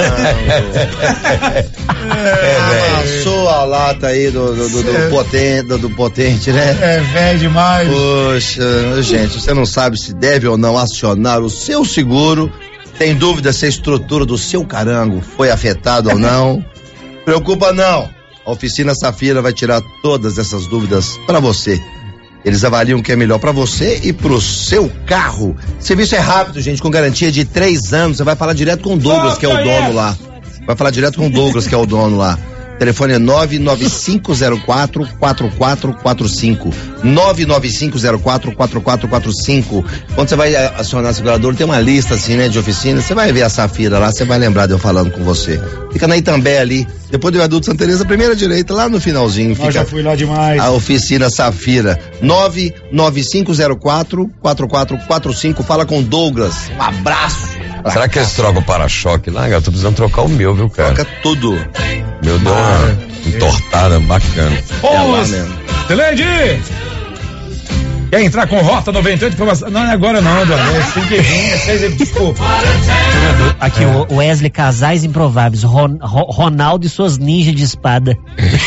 É, amassou a lata aí do, do, do, do, é. potente, do, do potente, né? É velho demais. Poxa, gente, você não sabe se deve ou não acionar o seu seguro. Tem dúvida se a estrutura do seu carango foi afetada ou não? Preocupa não. A Oficina Safira vai tirar todas essas dúvidas pra você. Eles avaliam o que é melhor pra você e pro seu carro. Serviço é rápido, gente, com garantia de três anos. Você vai falar direto com o Douglas, que é o dono lá. Vai falar direto com o Douglas, que é o dono lá. O telefone é nove nove cinco zero quatro quatro quatro quatro cinco. nove nove cinco zero quatro quatro quatro quatro cinco. Quando você vai acionar a seguradora, tem uma lista assim, né, de oficina. Você vai ver a Safira lá, você vai lembrar de eu falando com você. Fica na Itambé ali, depois do viaduto Santa Teresa, primeira direita, lá no finalzinho. Fica eu já fui lá demais. A Oficina Safira. nove nove cinco zero quatro quatro quatro quatro cinco. Fala com o Douglas. Um abraço. Será que eles trocam o para-choque lá? Eu tô precisando trocar o meu, viu, cara? Troca tudo. Meu deu uma entortada bacana. Ô, é lá mesmo. Teleide! Quer entrar com Rota noventa e oito? Não, não é agora não, Dona. É assim que vem, é seis, desculpa. Aqui, o Wesley Casais Improváveis. Ron, Ron, Ronaldo e suas ninjas de espada.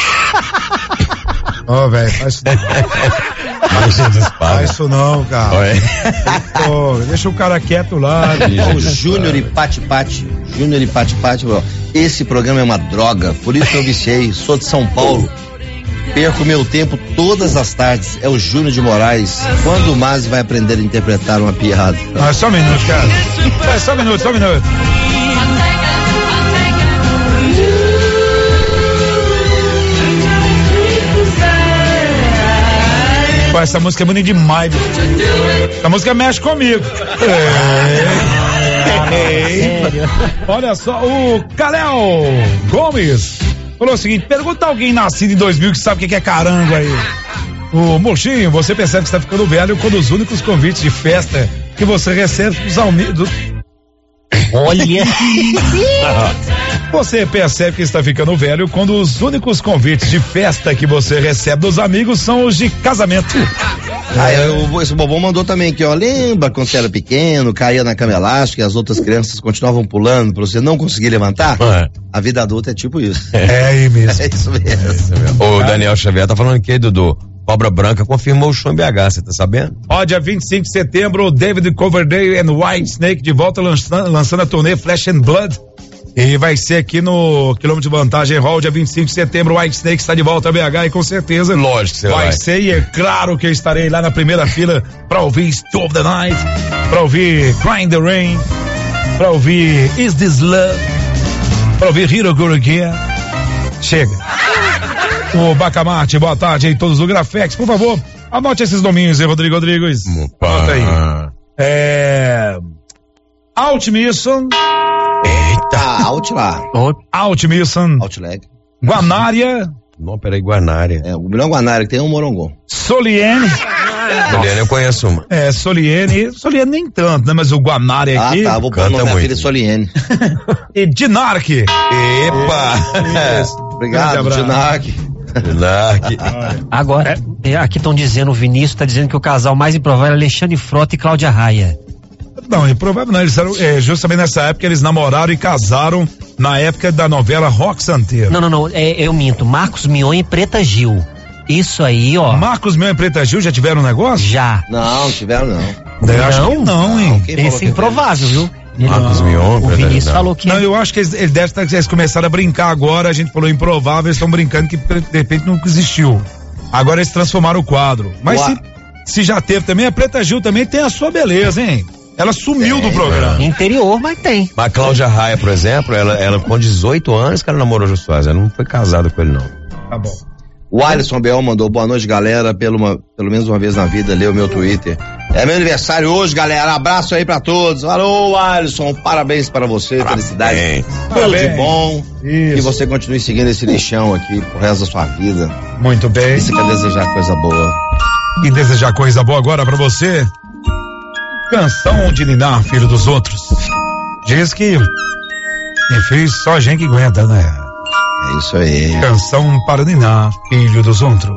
Ô, oh, velho, faz isso não. Ninja de espada. Faz isso não, cara. Pô, deixa o cara quieto lá. O Júnior e Pati Pati. Júnior e Pati Pati, esse programa é uma droga, por isso eu viciei. Sou de São Paulo. Perco meu tempo todas as tardes. É o Júnior de Moraes. Quando o Masi vai aprender a interpretar uma piada? Ah, só um minuto, cara. É, só um minuto, só um minuto. Pô, essa música é bonita demais. Essa música mexe comigo. É. É. Olha só, o Kalel Gomes falou o seguinte: pergunta a alguém nascido em dois mil que sabe o que é carango aí. O Mochinho, você percebe que está ficando velho quando os únicos convites de festa que você recebe dos amigos. Olha! Você percebe que está ficando velho quando os únicos convites de festa que você recebe dos amigos são os de casamento. Ah, eu, esse bobão mandou também aqui, ó. Lembra quando você era pequeno, caía na cama elástica e as outras crianças continuavam pulando pra você não conseguir levantar? É. A vida adulta é tipo isso. É aí mesmo. É isso mesmo. É isso mesmo. O Daniel Xavier tá falando aqui, Dudu. Cobra Branca confirmou o show em B H, você tá sabendo? Ó, dia vinte e cinco de setembro, David Coverdale and Whitesnake de volta lançando, lançando a turnê Flesh and Blood. E vai ser aqui no quilômetro de vantagem Hall, dia vinte e cinco de setembro. O Whitesnake está de volta a B H e com certeza. Lógico que você vai. Vai ser, e é claro que eu estarei lá na primeira fila pra ouvir Stop the Night, pra ouvir Crying the Rain, pra ouvir Is This Love, pra ouvir Hero Go Again. Chega. O Bacamarte, boa tarde aí, todos do Grafex, por favor, anote esses nominhos aí, Rodrigo Rodrigues. Anota aí. É. Altmission. Eita, Out lá. Altmission. Outleg. Guanária. Não, peraí, Guanária. É, o melhor Guanária que tem é um Morongon. Soliene. Soliene eu conheço uma. É, Soliene. Soliene nem tanto, né? Mas o Guanária aqui. Ah, tá, vou pôr o nome da filha Soliene. E Dinarque. Epa! Isso. Obrigado, Dinarque. Dinarque. Agora, é, aqui estão dizendo, o Vinícius está dizendo que o casal mais improvável é Alexandre Frota e Cláudia Raia. Não, improvável não, eles eram, é, justamente nessa época eles namoraram e casaram na época da novela Rock Santeiro. Não, não, não, é, eu minto, Marcos Mion e Preta Gil. Isso aí, ó. Marcos Mion e Preta Gil já tiveram um negócio? Já. Não, tiveram não. Eu acho que não, hein? Esse é improvável, viu? Marcos Mion. O Vinícius falou que... Não, eu acho que eles, eles devem estar, eles começaram a brincar agora, a gente falou improvável, eles estão brincando que de repente nunca existiu. Agora eles transformaram o quadro. Mas se, se já teve também, a Preta Gil também tem a sua beleza, hein? Ela sumiu é, do programa. Interior, mas tem. Mas a Cláudia Raia, por exemplo, ela, ela com dezoito anos que ela namorou o Jô Soares, ela não foi casada com ele, não. Tá bom. O Alisson Beol mandou boa noite, galera, pelo, uma, pelo menos uma vez na vida, leu meu Twitter. É meu aniversário hoje, galera, abraço aí pra todos. Alô, Alisson, parabéns para você, parabéns. Felicidade, tudo de bom. Isso. Que você continue seguindo esse lixão aqui pro resto da sua vida. Muito bem. E você quer desejar coisa boa. E desejar coisa boa agora pra você? Canção de ninar, filho dos outros. Diz que, enfim, só a gente que aguenta, né? É isso aí. Canção para ninar, filho dos outros.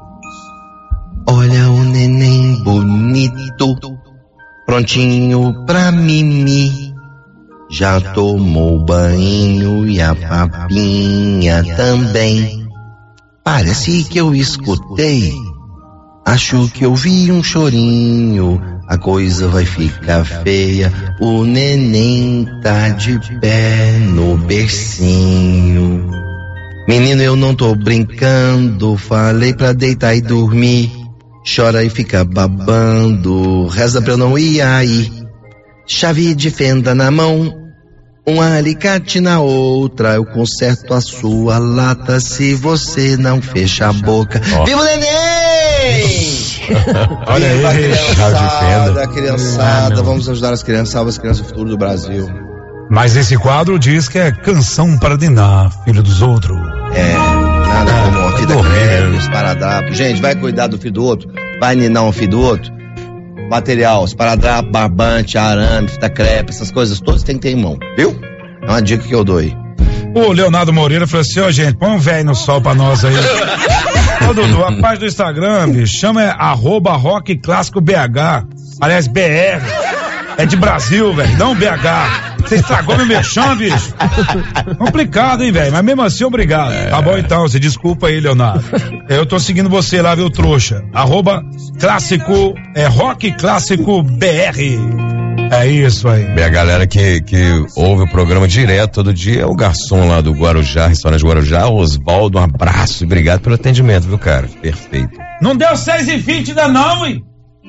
Olha o neném bonito, prontinho pra mimi. Já tomou banho e a papinha também. Parece que eu escutei. Acho que eu vi um chorinho. A coisa vai ficar feia. O neném tá de pé no bercinho. Menino, eu não tô brincando. Falei pra deitar e dormir. Chora e fica babando. Reza pra eu não ir aí. Chave de fenda na mão, um alicate na outra. Eu conserto a sua lata se você não fecha a boca. Oh. Viva o neném! Olha Viva aí, criançada, criançada. Ah, vamos ajudar as crianças, salva as crianças do futuro do Brasil. Mas esse quadro diz que é canção para ninar, filho dos outros. É, nada como uma vida creme, esparadrapo. Gente, vai cuidar do filho do outro, vai ninar um filho do outro. Material, esparadrapo, barbante, arame, fita crepe, essas coisas todas tem que ter em mão, viu? É uma dica que eu dou aí. O Leonardo Moreira falou assim, ó, oh, gente, põe um velho no sol pra nós aí. Ô, Dudu, a página do Instagram, bicho, chama é arroba rock clássico B H. Aliás, B R. É de Brasil, velho, não B H. Você estragou meu merchan, bicho. Complicado, hein, velho? Mas mesmo assim, obrigado. É. Tá bom, então, você desculpa aí, Leonardo. Eu tô seguindo você lá, viu, trouxa? Arroba clássico, é rock clássico B R. É isso aí. E a galera que, que ouve o programa direto todo dia é o garçom lá do Guarujá, restaurante Guarujá, Osvaldo, um abraço e obrigado pelo atendimento, viu, cara? Perfeito. Não deu seis e vinte ainda não, hein?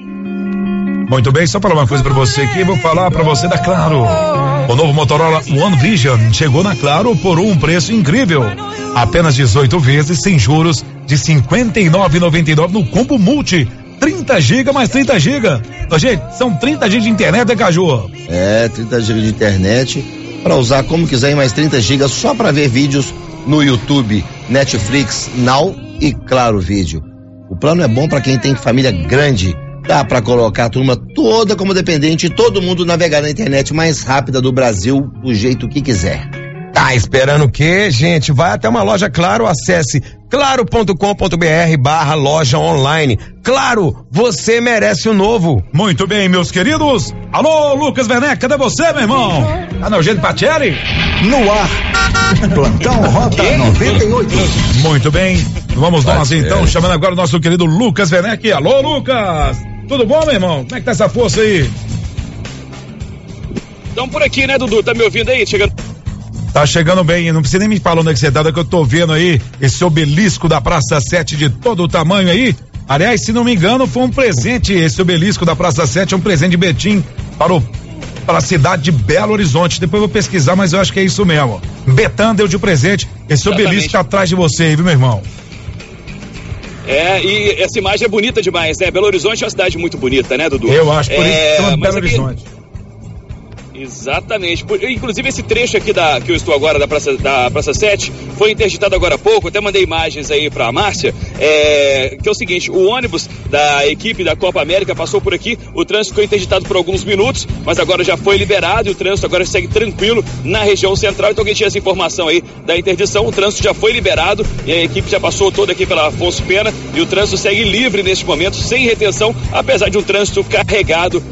Muito bem, só falar uma coisa pra você aqui, vou falar pra você da Claro. O novo Motorola One Vision chegou na Claro por um preço incrível. Apenas dezoito vezes, sem juros, de cinquenta e nove reais e noventa e nove centavos no combo multi. trinta gigas mais trinta gigas. Ô, gente, são trinta gigas de internet, né, Caju? É, trinta gigas de internet pra usar como quiser, mais trinta gigas só pra ver vídeos no YouTube, Netflix, Now e Claro Vídeo. O plano é bom pra quem tem família grande. Dá pra colocar a turma toda como dependente e todo mundo navegar na internet mais rápida do Brasil do jeito que quiser. Tá esperando o quê, gente? Vai até uma loja Claro, acesse claro ponto com ponto br barra loja online. Claro, você merece o novo. Muito bem, meus queridos. Alô, Lucas Werneck, cadê você, meu irmão? Ah, não, gente, Patieri? No ar, Plantão Rota noventa e oito. Muito bem, vamos nós então, chamando agora o nosso querido Lucas Werneck. Alô, Lucas, tudo bom, meu irmão? Como é que tá essa força aí? Estão por aqui, né, Dudu? Tá me ouvindo aí? Chegando. Tá chegando bem, não precisa nem me falar onde é que você tá, que eu tô vendo aí esse obelisco da Praça sete de todo o tamanho aí. Aliás, se não me engano, foi um presente, esse obelisco da Praça sete é um presente de Betim para o para a cidade de Belo Horizonte. Depois eu vou pesquisar, mas eu acho que é isso mesmo. Betan deu de presente esse Exatamente. Obelisco tá atrás de você aí, viu, meu irmão? É, e essa imagem é bonita demais, né? Belo Horizonte é uma cidade muito bonita, né, Dudu? Eu acho, por é, isso que chama Belo Horizonte. Exatamente. Inclusive esse trecho aqui da, que eu estou agora da Praça, da Praça sete foi interditado agora há pouco, até mandei imagens aí pra Márcia, é, que é o seguinte, o ônibus da equipe da Copa América passou por aqui, o trânsito ficou interditado por alguns minutos, mas agora já foi liberado e o trânsito agora segue tranquilo na região central. Então quem tinha essa informação aí da interdição, o trânsito já foi liberado e a equipe já passou toda aqui pela Afonso Pena e o trânsito segue livre neste momento, sem retenção, apesar de um trânsito carregado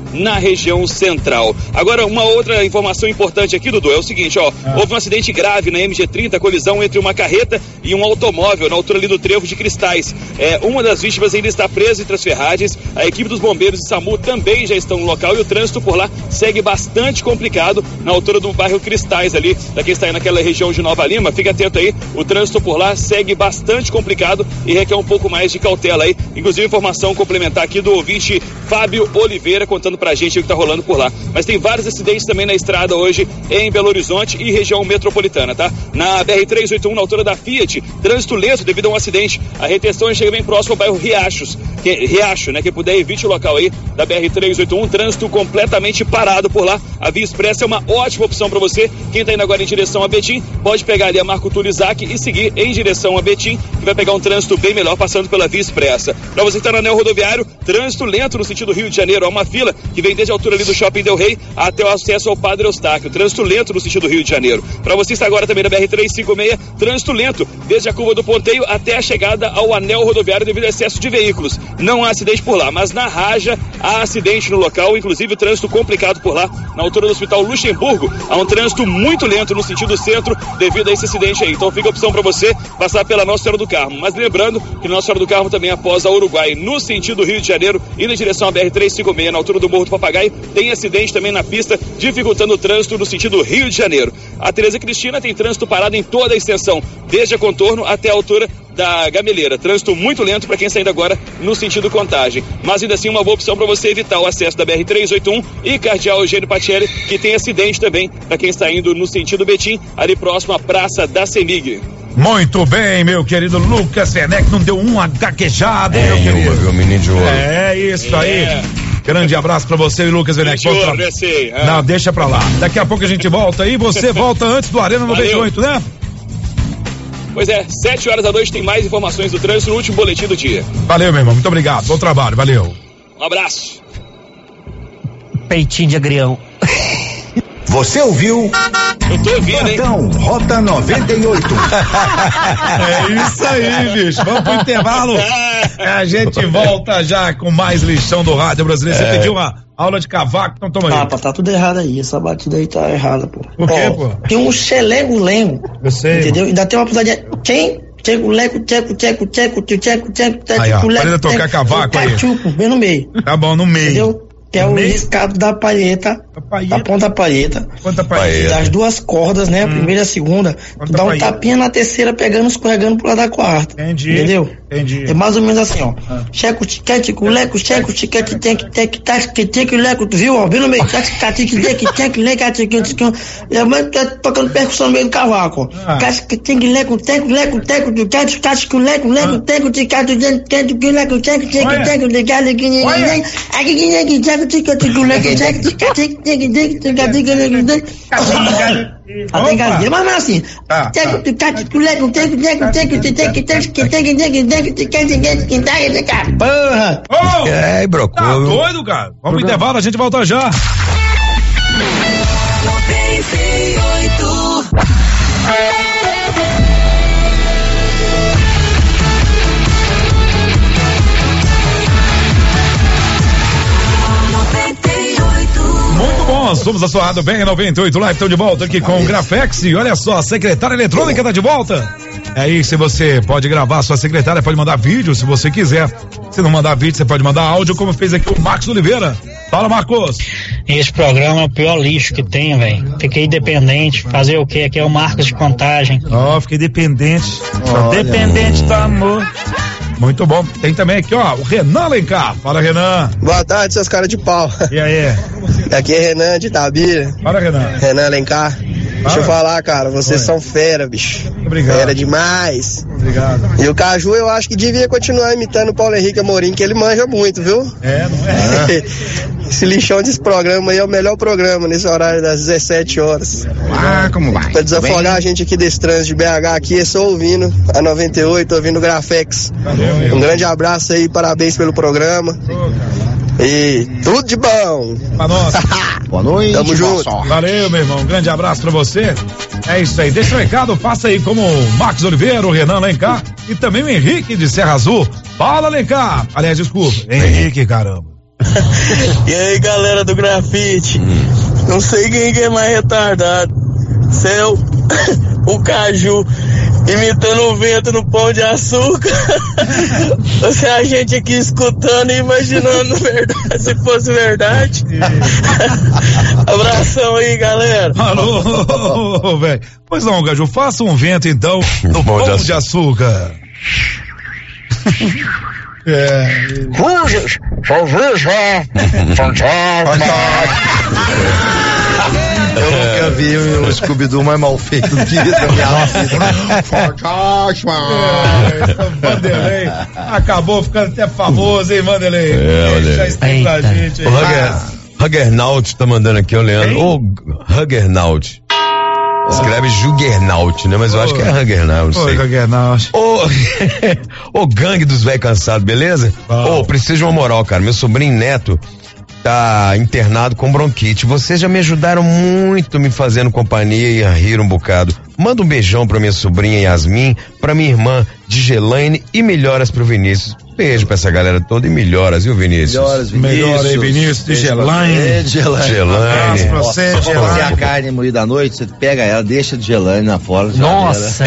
na região central. Agora, uma outra informação importante aqui, Dudu, é o seguinte, ó, ah. houve um acidente grave na M G trinta, colisão entre uma carreta e um automóvel, na altura ali do Trevo de Cristais. É, uma das vítimas ainda está presa entre as ferragens, a equipe dos bombeiros e SAMU também já estão no local e o trânsito por lá segue bastante complicado na altura do bairro Cristais ali, pra quem está aí naquela região de Nova Lima, fica atento aí, o trânsito por lá segue bastante complicado e requer um pouco mais de cautela aí, inclusive informação complementar aqui do ouvinte Fábio Oliveira contando pra gente o que tá rolando por lá. Mas tem vários acidentes também na estrada hoje em Belo Horizonte e região metropolitana, tá? Na B R trezentos e oitenta e um, na altura da Fiat, trânsito lento devido a um acidente. A retenção chega bem próximo ao bairro Riachos, que, Riacho, né? Quem puder evite o local aí da B R trezentos e oitenta e um, trânsito completamente parado por lá. A Via Expressa é uma ótima opção pra você. Quem tá indo agora em direção a Betim, pode pegar ali a Marco Túlio Isaac e seguir em direção a Betim, que vai pegar um trânsito bem melhor passando pela Via Expressa. Pra você que tá no anel rodoviário, trânsito lento no sentido Rio de Janeiro, há uma fila que vem desde a altura ali do Shopping Del Rey até o acesso ao Padre Eustáquio, trânsito lento no sentido Rio de Janeiro. Pra você que está agora também na B R trezentos e cinquenta e seis, trânsito lento desde a curva do Ponteio até a chegada ao anel rodoviário devido ao excesso de veículos. Não há acidente por lá, mas na Raja há acidente no local, inclusive o trânsito complicado por lá, na altura do Hospital Luxemburgo, há um trânsito muito lento no sentido centro devido a esse acidente aí. Então fica a opção para você passar pela Nossa Senhora do Carmo. Mas lembrando que Nossa Senhora do Carmo também após a Uruguai, no sentido Rio de Janeiro, indo em direção à B R trezentos e cinquenta e seis, na altura do Morro do Papagaio, tem acidente também na pista, dificultando o trânsito no sentido Rio de Janeiro. A Tereza Cristina tem trânsito parado em toda a extensão, desde a Contorno até a altura da Gameleira. Trânsito muito lento para quem sair agora no sentido Contagem. Mas ainda assim uma boa opção para você evitar o acesso da B R trezentos e oitenta e um e Cardeal Eugênio Patielli, que tem acidente também para quem está indo no sentido Betim, ali próximo à Praça da Semig. Muito bem, meu querido Lucas Werneck, não deu uma gaguejada, é, meu querido. Viu, menino de ouro. É isso é. aí. Grande abraço pra você, Lucas Werneck. Ouro, eu sei, é. Não, deixa pra lá. Daqui a pouco a gente volta aí, você volta antes do Arena noventa e oito, né? Pois é, sete horas da noite tem mais informações do trânsito no último boletim do dia. Valeu, meu irmão, muito obrigado. Bom trabalho, valeu. Um abraço. Peitinho de agrião. Você ouviu? Eu tô ouvindo, hein? Então, Rota noventa e oito. É isso aí, bicho. Vamos pro intervalo. A gente volta já com mais lixão do rádio brasileiro. Você é. pediu uma aula de cavaco, então toma aí. Ah, tá tudo errado aí. Essa batida aí tá errada, pô. Por quê, pô? Tem um xelengo-lengo. Eu sei. Entendeu? Ainda tem uma pisadinha. Quem? Tcheco, leco, tcheco, tcheco, tcheco, tcheco, tcheco, tcheco, aí, ó, para tocar cavaco aí. Cachuco, bem no meio. Tá bom, no meio. Entendeu? Que é o riscado da palheta, da ponta da palheta, Quanta palheta? Das duas cordas, né? A hum. primeira e a segunda. Tu dá um palheta? Tapinha na terceira, pegando, escorregando pro lado da quarta. Entendi. Entendeu? Entendi. É mais ou menos assim, ó. Checo, tiquete, culeco, checo, tiquete, teque, teque, teque, teque, leco, tu viu, ó? Bem no meio. Teque, teque, teque, teque, leco, teque, teque, teque, tocando percussão no meio do cavaco, ó. Teque, teque, leco, teque, leco, teque, teque, teque, leco, leco, teque, teque, teque, teque, leco, teque, teque, teque, teque, teque, teque, teque, até galinha, mas assim, porra! É, brocou. Tá doido, cara? Vamos pro intervalo, a gente volta já. Muito bom, somos a sua rádio bem noventa e oito Live, estão de volta aqui com o Grafex e olha só, a secretária eletrônica tá de volta. É aí, se você pode gravar, sua secretária pode mandar vídeo se você quiser. Se não mandar vídeo, você pode mandar áudio, como fez aqui o Marcos Oliveira. Fala, Marcos. Esse programa é o pior lixo que tem, velho. Fiquei dependente, fazer o quê? Aqui é o Marcos de Contagem. Ó, oh, fiquei dependente. Olha, dependente do amor. Muito bom. Tem também aqui, ó, o Renan Alencar. Fala, Renan. Boa tarde, seus caras de pau. E aí? Aqui é Renan de Itabira. Fala, Renan. Renan Alencar. Fala. Deixa eu falar, cara, vocês Oi. são fera, bicho. Obrigado. Fera demais. Obrigado. E o Caju, eu acho que devia continuar imitando o Paulo Henrique Amorim, que ele manja muito, viu? É, não é? Esse lixão desse programa aí é o melhor programa nesse horário das dezessete horas. Ah, como vai? Pra desafogar a gente aqui desse trânsito de B H aqui, é só ouvindo a noventa e oito, ouvindo o Grafex. Valeu, um grande abraço aí, parabéns pelo programa. Oh, e tudo de bom. Pra nós. Boa noite. Tamo junto. Sorte. Valeu, meu irmão. Um grande abraço pra você. É isso aí. Deixa o recado, faça aí como o Marcos Oliveira, o Renan Alencar e também o Henrique de Serra Azul. Fala, Alencar. Aliás, desculpa. Henrique, caramba. E aí, galera do grafite, não sei quem que é mais retardado, se é o, o Caju imitando o vento no Pão de Açúcar, ou se é a gente aqui escutando e imaginando verdade, se fosse verdade. Abração aí, galera. Alô, velho. Pois não, Caju, faça um vento então no Pão, Pão de, de Açúcar. É. Cruzes, salveja, fantasma. Eu nunca vi o Scooby-Doo mais mal feito do que isso na minha vida. Fantasma. É, Vanderlei acabou ficando até famoso, hein, Vanderlei? É, olha. Já está pra gente. O Hugger, Huggernaut tá mandando aqui, ó, Leandro. Ô, Huggernaut. Escreve Juggernaut, né? Mas eu acho que é Huggernaut. Oi, Huggernaut. Ô, ô, gangue dos velhos cansados, beleza? Ô, oh, preciso de uma moral, cara. Meu sobrinho Neto tá internado com bronquite. Vocês já me ajudaram muito me fazendo companhia e a rir um bocado. Manda um beijão pra minha sobrinha Yasmin, pra minha irmã Digelaine e melhoras pro Vinícius. Beijo pra essa galera toda e melhoras, viu, Vinícius? Melhoras, Vinícius. Melhora aí, Vinícius, Digelaine. Digelaine. Se você fazer a carne moída à noite, você pega ela, deixa a Digelaine na fora. Nossa.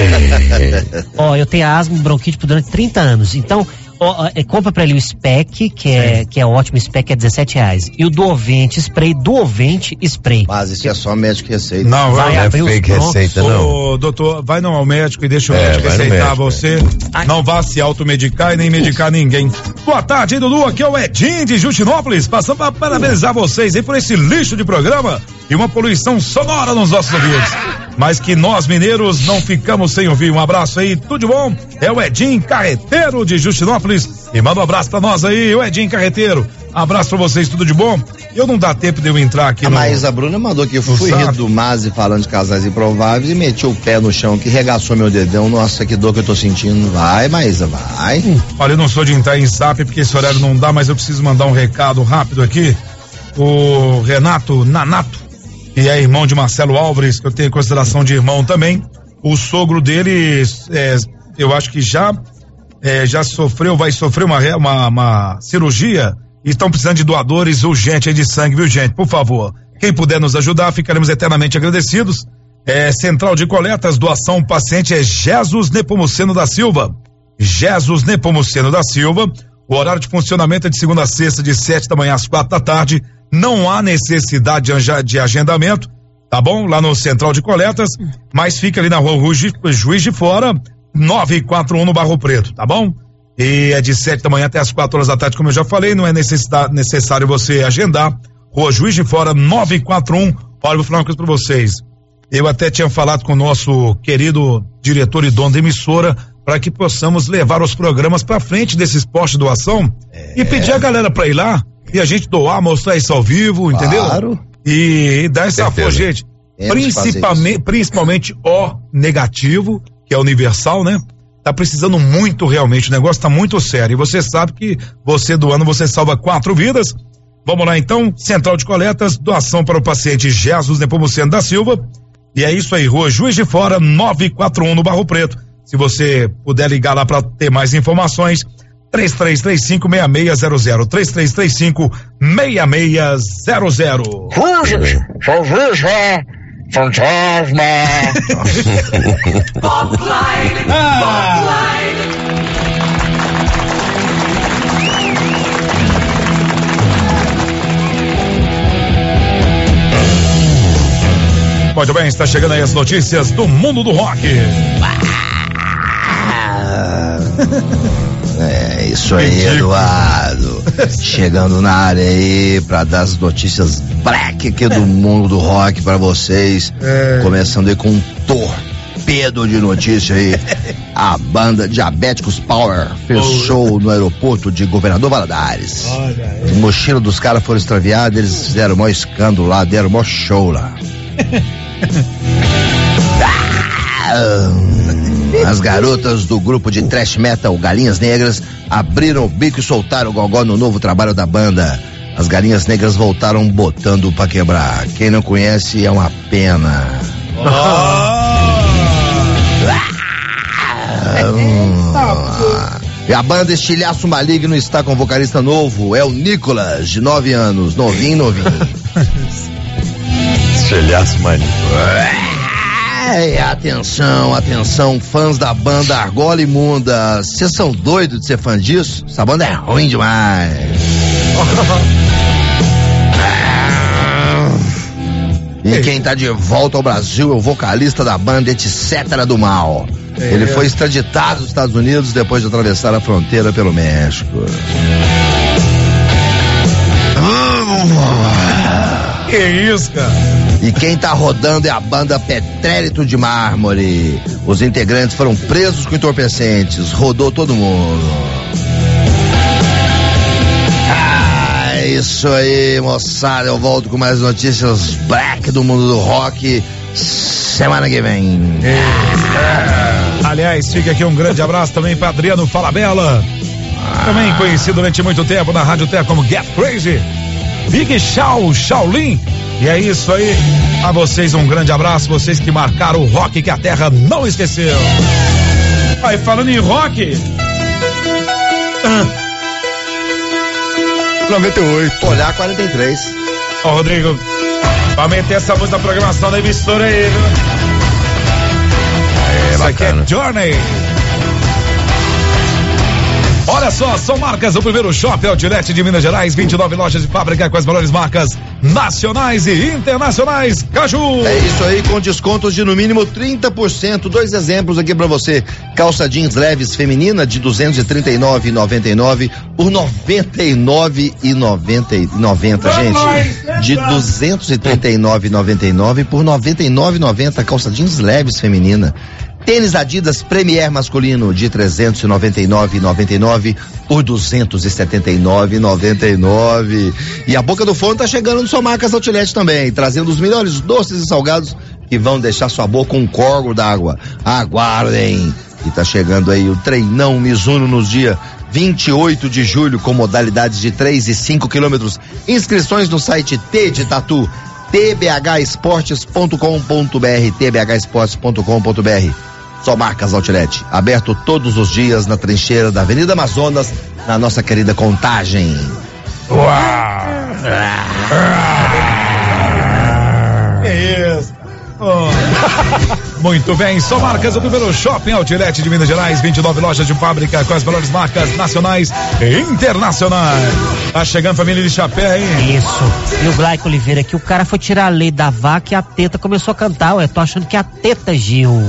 Ó, eu tenho asma e bronquite por durante trinta anos, então ó, é, compra pra ele o Spec, que é, que é ótimo, o Spec é dezessete reais. E o Duovente Spray, Duovente Spray. Mas isso é só médico que receita. Não, vai não é fake receita, não. Ô, doutor, vai não ao médico e deixa o é, médico receitar você. Ai. Não vá se automedicar e nem medicar ninguém. Boa tarde, hein, Dudu? Aqui é o Edinho de Justinópolis, passando pra parabenizar vocês aí por esse lixo de programa e uma poluição sonora nos nossos ouvidos. Mas que nós mineiros não ficamos sem ouvir. Um abraço aí, tudo de bom? É o Edinho Carreteiro de Justinópolis. E manda um abraço pra nós aí, o Edinho Carreteiro. Abraço pra vocês, tudo de bom? Eu não dá tempo de eu entrar aqui a no... A Maísa Bruna mandou que eu fui rir do Mazi falando de casais improváveis e meti o pé no chão que regaçou meu dedão. Nossa, que dor que eu tô sentindo. Vai, Maísa, vai. Hum, olha, eu não sou de entrar em zap porque esse horário não dá, mas eu preciso mandar um recado rápido aqui. O Renato Nanato, que é irmão de Marcelo Álvares, que eu tenho em consideração de irmão também. O sogro dele, é, eu acho que já é, já sofreu, vai sofrer uma, uma, uma cirurgia e estão precisando de doadores urgentes de sangue, viu, gente? Por favor, quem puder nos ajudar, ficaremos eternamente agradecidos. É, Central de Coletas, doação paciente é Jesus Nepomuceno da Silva. Jesus Nepomuceno da Silva. O horário de funcionamento é de segunda a sexta, de sete da manhã às quatro da tarde. Não há necessidade de agendamento, tá bom? Lá no Central de Coletas, mas fica ali na rua Juiz de Fora, nove quatro um no Barro Preto, tá bom? E é de sete da manhã até as quatro horas da tarde, como eu já falei, não é necessidade, necessário você agendar. Rua Juiz de Fora, nove quatro um. Olha, vou falar uma coisa pra vocês. Eu até tinha falado com o nosso querido diretor e dono da emissora para que possamos levar os programas pra frente desses postos de doação é. e pedir a galera pra ir lá e a gente doar, mostrar isso ao vivo, entendeu? Claro. E, e dar essa força, gente. Principalmente, principalmente O negativo, que é universal, né? Tá precisando muito realmente, o negócio tá muito sério. E você sabe que você doando, você salva quatro vidas. Vamos lá então, Central de Coletas, doação para o paciente Jesus Nepomuceno da Silva. E é isso aí, Rua Juiz de Fora, nove quatro um no Barro Preto. Se você puder ligar lá para ter mais informações, três três três cinco, seis seis zero zero, três três três cinco, seis seis zero zero. Cruzes, salveja, fantasma. Hotline, Hotline. Muito bem, está chegando aí as notícias do mundo do rock. É isso aí, Eduardo. Chegando na área aí pra dar as notícias black aqui do mundo do rock pra vocês. É. Começando aí com um torpedo de notícia aí. A banda Diabéticos Power fez oh. show no aeroporto de Governador Valadares. Os mochilos dos caras foram extraviados, eles fizeram o maior escândalo lá, deram o maior show lá. As garotas do grupo de thrash metal Galinhas Negras abriram o bico e soltaram o gogó no novo trabalho da banda. As Galinhas Negras voltaram botando pra quebrar. Quem não conhece é uma pena. Oh. Ah, E a banda Estilhaço Maligno está com vocalista novo, é o Nicolas, de nove anos, novinho, novinho. Estilhaço Maligno. É, atenção, atenção, fãs da banda Argola Imunda. Vocês são doidos de ser fã disso? Essa banda é ruim demais. E quem tá de volta ao Brasil é o vocalista da banda Etc. do Mal. Ele foi extraditado dos Estados Unidos depois de atravessar a fronteira pelo México. Que isso, cara? E quem tá rodando é a banda Petrélito de Mármore. Os integrantes foram presos com entorpecentes. Rodou todo mundo. Ah, isso aí, moçada. Eu volto com mais notícias black do mundo do rock semana que vem. É. Aliás, fica aqui um grande abraço também para Adriano Falabella, também conhecido durante muito tempo na Rádio Terra como Get Crazy. Big Shaw, Shaolin. E é isso aí. A vocês um grande abraço, vocês que marcaram o rock que a Terra não esqueceu. Aí, falando em rock. Ah. noventa e oito. Olhar quarenta e três. Ó, oh, Rodrigo, pra meter essa música na programação da emissora aí, viu? É, isso aqui é Journey. Olha só, são marcas do primeiro Shopping Outlet de Minas Gerais, vinte e nove lojas de fábrica com as melhores marcas nacionais e internacionais. Caju! É isso aí, com descontos de no mínimo trinta por cento. Dois exemplos aqui pra você. Calça jeans leves feminina de duzentos e trinta e nove reais e noventa e nove centavos por noventa e nove reais e noventa centavos, gente. De duzentos e trinta e nove reais e noventa e nove centavos por noventa e nove reais e noventa centavos. Calça jeans leves feminina. Tênis Adidas Premier masculino de trezentos e noventa e nove reais e noventa e nove centavos por duzentos e setenta e nove reais e noventa e nove centavos. E a Boca do Fone tá chegando no São Marcas Outlet também, trazendo os melhores doces e salgados que vão deixar sua boca um corgo d'água. Aguardem! E tá chegando aí o treinão Mizuno nos dias vinte e oito de julho com modalidades de três e cinco quilômetros. Inscrições no site T de Tatu, t b h esportes ponto com ponto b r, t b h esportes ponto com ponto b r. Só Marcas Outlet, aberto todos os dias na trincheira da Avenida Amazonas, na nossa querida Contagem. Uau! Que isso? Oh. Muito bem, só Marcas, o primeiro Shopping Outlet de Minas Gerais, vinte e nove lojas de fábrica com as melhores marcas nacionais e internacionais. Tá chegando família de chapéu, hein? Isso. E o Glaico Oliveira aqui, o cara foi tirar a lei da vaca e a teta começou a cantar. Ué, tô achando que é a Teta Gil.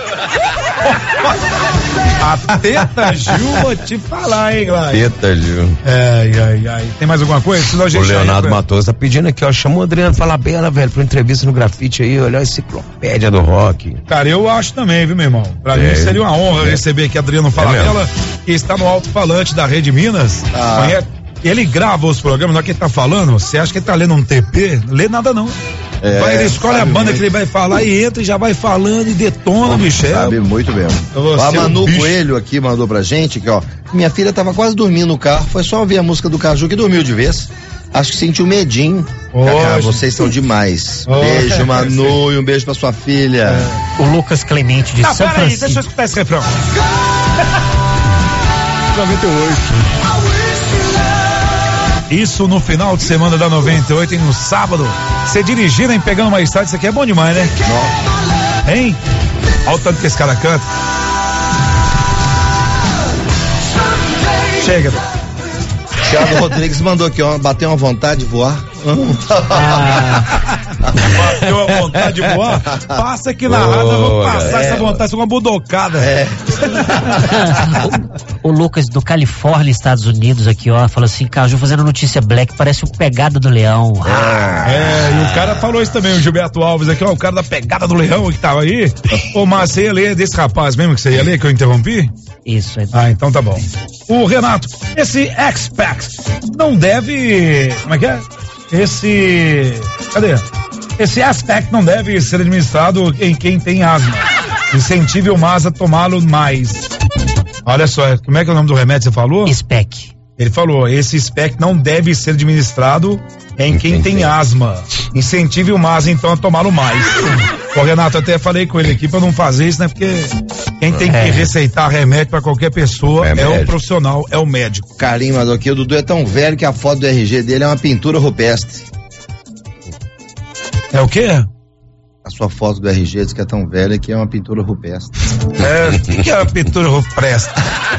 A Teta Gil, vou te falar, hein, Glaico? Teta Gil. Ai, ai, ai. Tem mais alguma coisa? Senão a gente o Leonardo Matoso tá pedindo aqui, ó, chamou o Adriano Falabella, velho, pra entrevista no Grafite aí, olha a enciclopédia do rock. Cara, eu acho também, viu, meu irmão? Pra é, mim seria uma honra é. receber aqui Adriano Falabella, é que está no alto-falante da Rede Minas. Ah. Conhece? Ele grava os programas, não é que ele tá falando, você acha que ele tá lendo um T P? Lê nada não. É, vai, ele escolhe a banda muito. Que ele vai falar e entra e já vai falando e detona, Michel. Sabe muito mesmo. A Manu Coelho aqui mandou pra gente que, ó, minha filha tava quase dormindo no carro, foi só ouvir a música do Caju que dormiu de vez. Acho que sentiu medinho. Cacá, vocês são demais. Oh, beijo, Manu, e um beijo pra sua filha. É. O Lucas Clemente de não, São pera Francisco. Aí, deixa eu escutar esse refrão. noventa e oito. Isso no final de semana da noventa e oito e no sábado, você dirigindo e pegando uma estrada, isso aqui é bom demais, né? Não. Hein? Olha o tanto que esse cara canta. Chega. Thiago Rodrigues mandou aqui, ó, bateu uma vontade de voar. Ah. Bateu uma vontade de voar? Passa aqui na rádio, eu vou passar é. essa vontade, isso é uma budocada. É. o, o Lucas do Califórnia, Estados Unidos, aqui, ó, falou assim, Caju fazendo notícia black, parece o Pegada do Leão. É, é, e o cara falou isso também, o Gilberto Alves aqui, ó, o cara da Pegada do Leão que tava aí. Ô, Márcio, você ia ler desse rapaz mesmo que você ia ler, que eu interrompi? Isso. É... Ah, então tá bom. O Renato, esse X-Pac não deve, como é que é? Esse, cadê? Esse X-Pac não deve ser administrado em quem tem asma. Incentive o MAS a tomá-lo mais. Olha só, como é que é o nome do remédio que você falou? Spec. Ele falou, esse Spec não deve ser administrado em quem tem asma. Incentive o MAS então a tomá-lo mais. Ô Renato, até falei com ele aqui pra não fazer isso, né? Porque Quem tem que é. receitar remédio pra qualquer pessoa é, é o profissional, é o médico. Carinho, mandou aqui, o Dudu é tão velho que a foto do R G dele é uma pintura rupestre. É o quê? A sua foto do R G diz que é tão velha que é uma pintura rupestre. É, o que, que é uma pintura rupestre?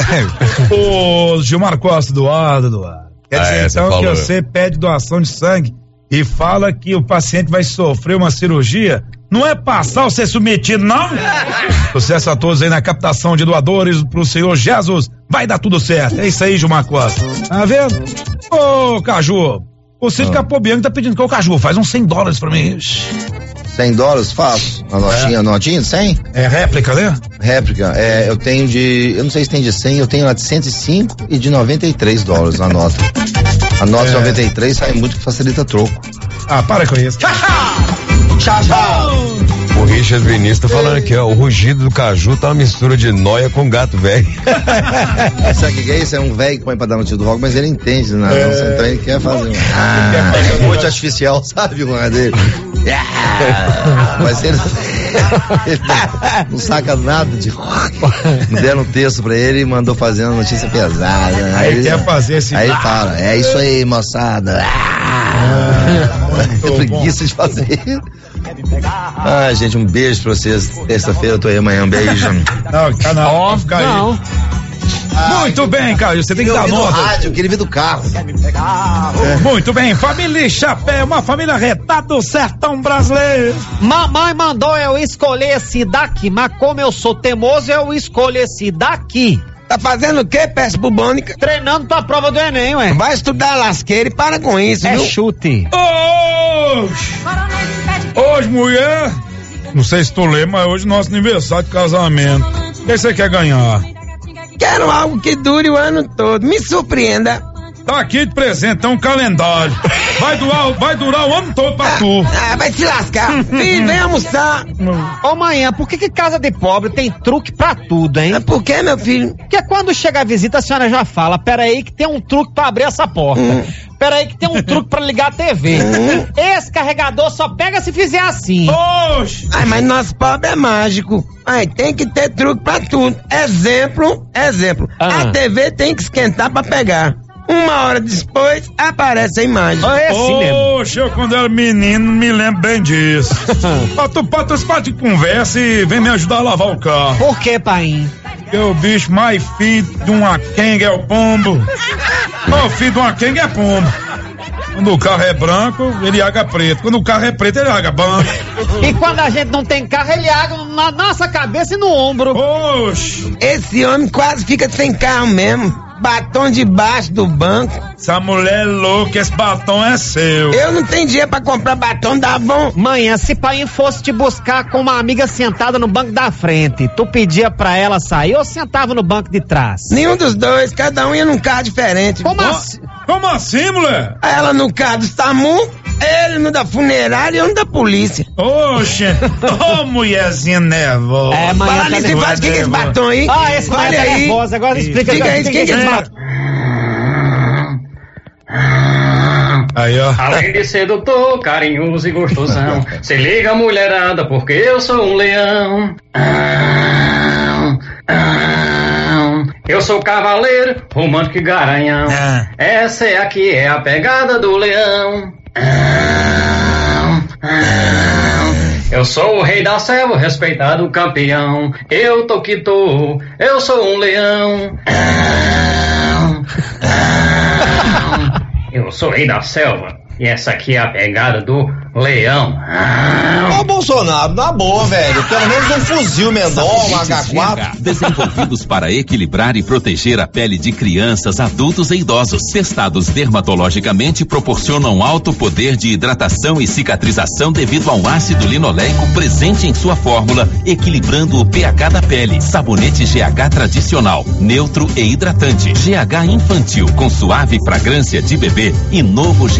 O Gilmar Costa, doado, doado. Quer dizer, ah, então, que você pede doação de sangue e fala que o paciente vai sofrer uma cirurgia, não é passar ou ser submetido, não? Sucesso a todos aí na captação de doadores pro Senhor Jesus. Vai dar tudo certo. É isso aí, Gilmar Costa. Tá vendo? Ô, Caju, o Cid ah. Capobianco tá pedindo que o Caju faz uns cem dólares pra mim. cem dólares, faço. A notinha, é. notinha de cem? É réplica, né? Réplica. É, eu tenho de, eu não sei se tem de cem, eu tenho lá de cento e cinco e de noventa e três dólares a nota. A nota é. de noventa e três sai muito que facilita troco. Ah, para com isso. Tchau, tchau. Tchau. O Richard Vinícius tá falando aqui, ó, o rugido do Caju tá uma mistura de noia com gato velho. Sabe o que é isso? É um velho que põe pra dar notícia do rock, mas ele entende, né? É. Então ele quer fazer. Ah, é muito artificial, sabe, o dele? Mas ele, ele não, não saca nada de rock. Não deram um texto pra ele e mandou fazer uma notícia pesada. Aí, aí ele quer fazer esse. Aí fala, é isso aí, moçada. Ah, preguiça de fazer. Ah, gente, um beijo pra vocês. Terça-feira eu tô aí amanhã, um beijo. Não, tá na hora, fica aí. Não. Muito bem, Caio, você tem que dar nota. Rádio, eu queria vir do carro. É. Muito bem, família Chapéu, uma família retada do sertão brasileiro. Mamãe mandou eu escolher esse daqui, mas como eu sou teimoso, eu escolhi esse daqui. Tá fazendo o quê, peste bubônica? Treinando pra prova do Enem, ué. Vai estudar lasqueira e para com isso, é viu? É chute. Hoje, hoje, mulher, não sei se tu lembra, mas hoje é nosso aniversário de casamento. O que você quer ganhar? Quero algo que dure o ano todo, me surpreenda. Tá aqui de presente, é um calendário. Vai durar, vai durar o ano todo pra tu. Ah, vai se lascar. Filho, vem almoçar. Ô, manhã, por que que casa de pobre tem truque pra tudo, hein? É por quê, meu filho? Porque quando chega a visita, a senhora já fala, pera aí que tem um truque pra abrir essa porta. Hum. Pera aí que tem um truque pra ligar a T V. Hum. Esse carregador só pega se fizer assim. Oxe! Ai, mas nosso pobre é mágico. Ai, tem que ter truque pra tudo. Exemplo, exemplo. Ah. A T V tem que esquentar pra pegar. Uma hora depois, aparece a imagem. É assim mesmo. Poxa, eu quando era menino me lembro bem disso. Tu pode de conversa e vem me ajudar a lavar o carro. Por que, pai? Porque o bicho mais filho de uma quenga é o pombo. O filho de uma quenga é pombo. Quando o carro é branco, ele água preto. Quando o carro é preto, ele água branco. E quando a gente não tem carro, ele água na nossa cabeça e no ombro. Oxe! Esse homem quase fica sem carro mesmo. Batom debaixo do banco. Essa mulher é louca, esse batom é seu. Eu não tenho dinheiro pra comprar batom, dá bom. Manhã, se pai fosse te buscar com uma amiga sentada no banco da frente, tu pedia pra ela sair ou sentava no banco de trás? Nenhum dos dois, cada um ia num carro diferente. Como assim? Como assim, mulher? Ela no carro do SAMU, ele no da funerária e eu no da polícia. Oxe, ô oh, mulherzinha nervosa. É, manhã. Fala nisso, tá faz o que é esse batom aí? Ah, esse batom é nervosa, agora explica. Diga aí, o que é esse batom? Aí, ó. Além de sedutor, carinhoso e gostosão, se liga, mulherada, porque eu sou um leão. Eu sou cavaleiro, romântico e garanhão. Ah. Essa é aqui, é a pegada do leão. Eu sou o rei da selva, respeitado campeão. Eu tô que tô, eu sou um leão. Eu sou o rei da selva. E essa aqui é a pegada do leão. Ô Bolsonaro, na boa, velho. Pelo menos um fuzil menor, um agá quatro. Desenvolvidos para equilibrar e proteger a pele de crianças, adultos e idosos. Testados dermatologicamente, proporcionam alto poder de hidratação e cicatrização devido ao ácido linoleico presente em sua fórmula, equilibrando o pH da pele. Sabonete G H tradicional, neutro e hidratante. G H infantil com suave fragrância de bebê e novo G H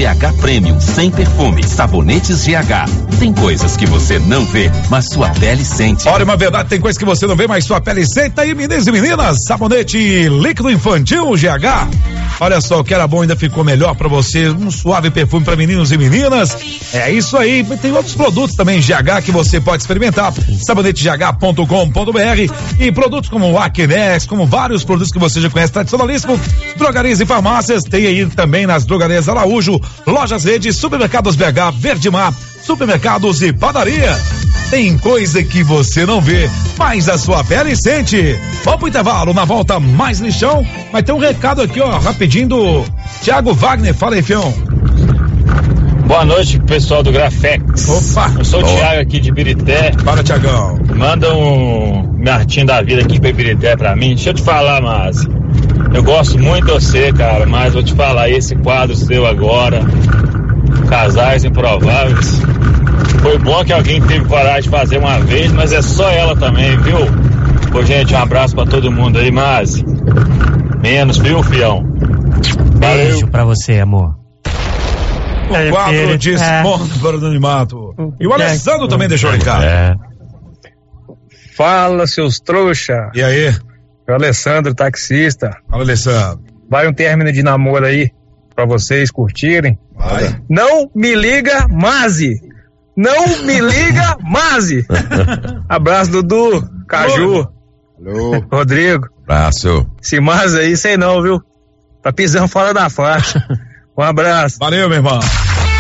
Premium sem perfume, sabonetes G H. Tem coisas que você não vê, mas sua pele sente. Olha, uma verdade, tem coisas que você não vê, mas sua pele sente. Aí, meninos e meninas, sabonete líquido infantil G H. Olha só, o que era bom ainda ficou melhor pra você. Um suave perfume pra meninos e meninas. É isso aí. Tem outros produtos também G H que você pode experimentar. sabonete g h ponto com ponto b r e produtos como o Aquenex, como vários produtos que você já conhece, tradicionalíssimo. Drogarias e farmácias. Tem aí também nas drogarias Araújo, lojas Rede, supermercados B H, Verdemar, supermercados e padaria. Tem coisa que você não vê, mas a sua pele sente. Vamos pro intervalo, na volta mais lixão. Mas tem um recado aqui, ó, rapidinho do Thiago Wagner. Fala aí, fião. Boa noite, pessoal do Grafex. Opa! Eu sou o Thiago aqui de Ibirité. Fala, Thiagão. Manda um martinho da vida aqui pra Ibirité pra mim. Deixa eu te falar, mas eu gosto muito de você, cara, mas vou te falar, esse quadro seu agora, Casais Improváveis, foi bom que alguém teve coragem de fazer uma vez, mas é só ela também, viu? Pô, gente, um abraço pra todo mundo aí, mas menos, viu, fião? Valeu. Beijo pra você, amor. O é, quadro de Esmoca para o Anonimato. E o Alessandro é, também deixou recado. É. Fala, seus trouxa. E aí? É o Alessandro, taxista. Fala, Alessandro. Vai um término de namoro aí, pra vocês curtirem. Vai. Não me liga, Mazi. Não me liga, Mazi. Abraço, Dudu, Caju. Alô. Rodrigo. Abraço. Esse Mazi aí, sei não, viu? Tá pisando fora da faixa. Um abraço. Valeu, meu irmão.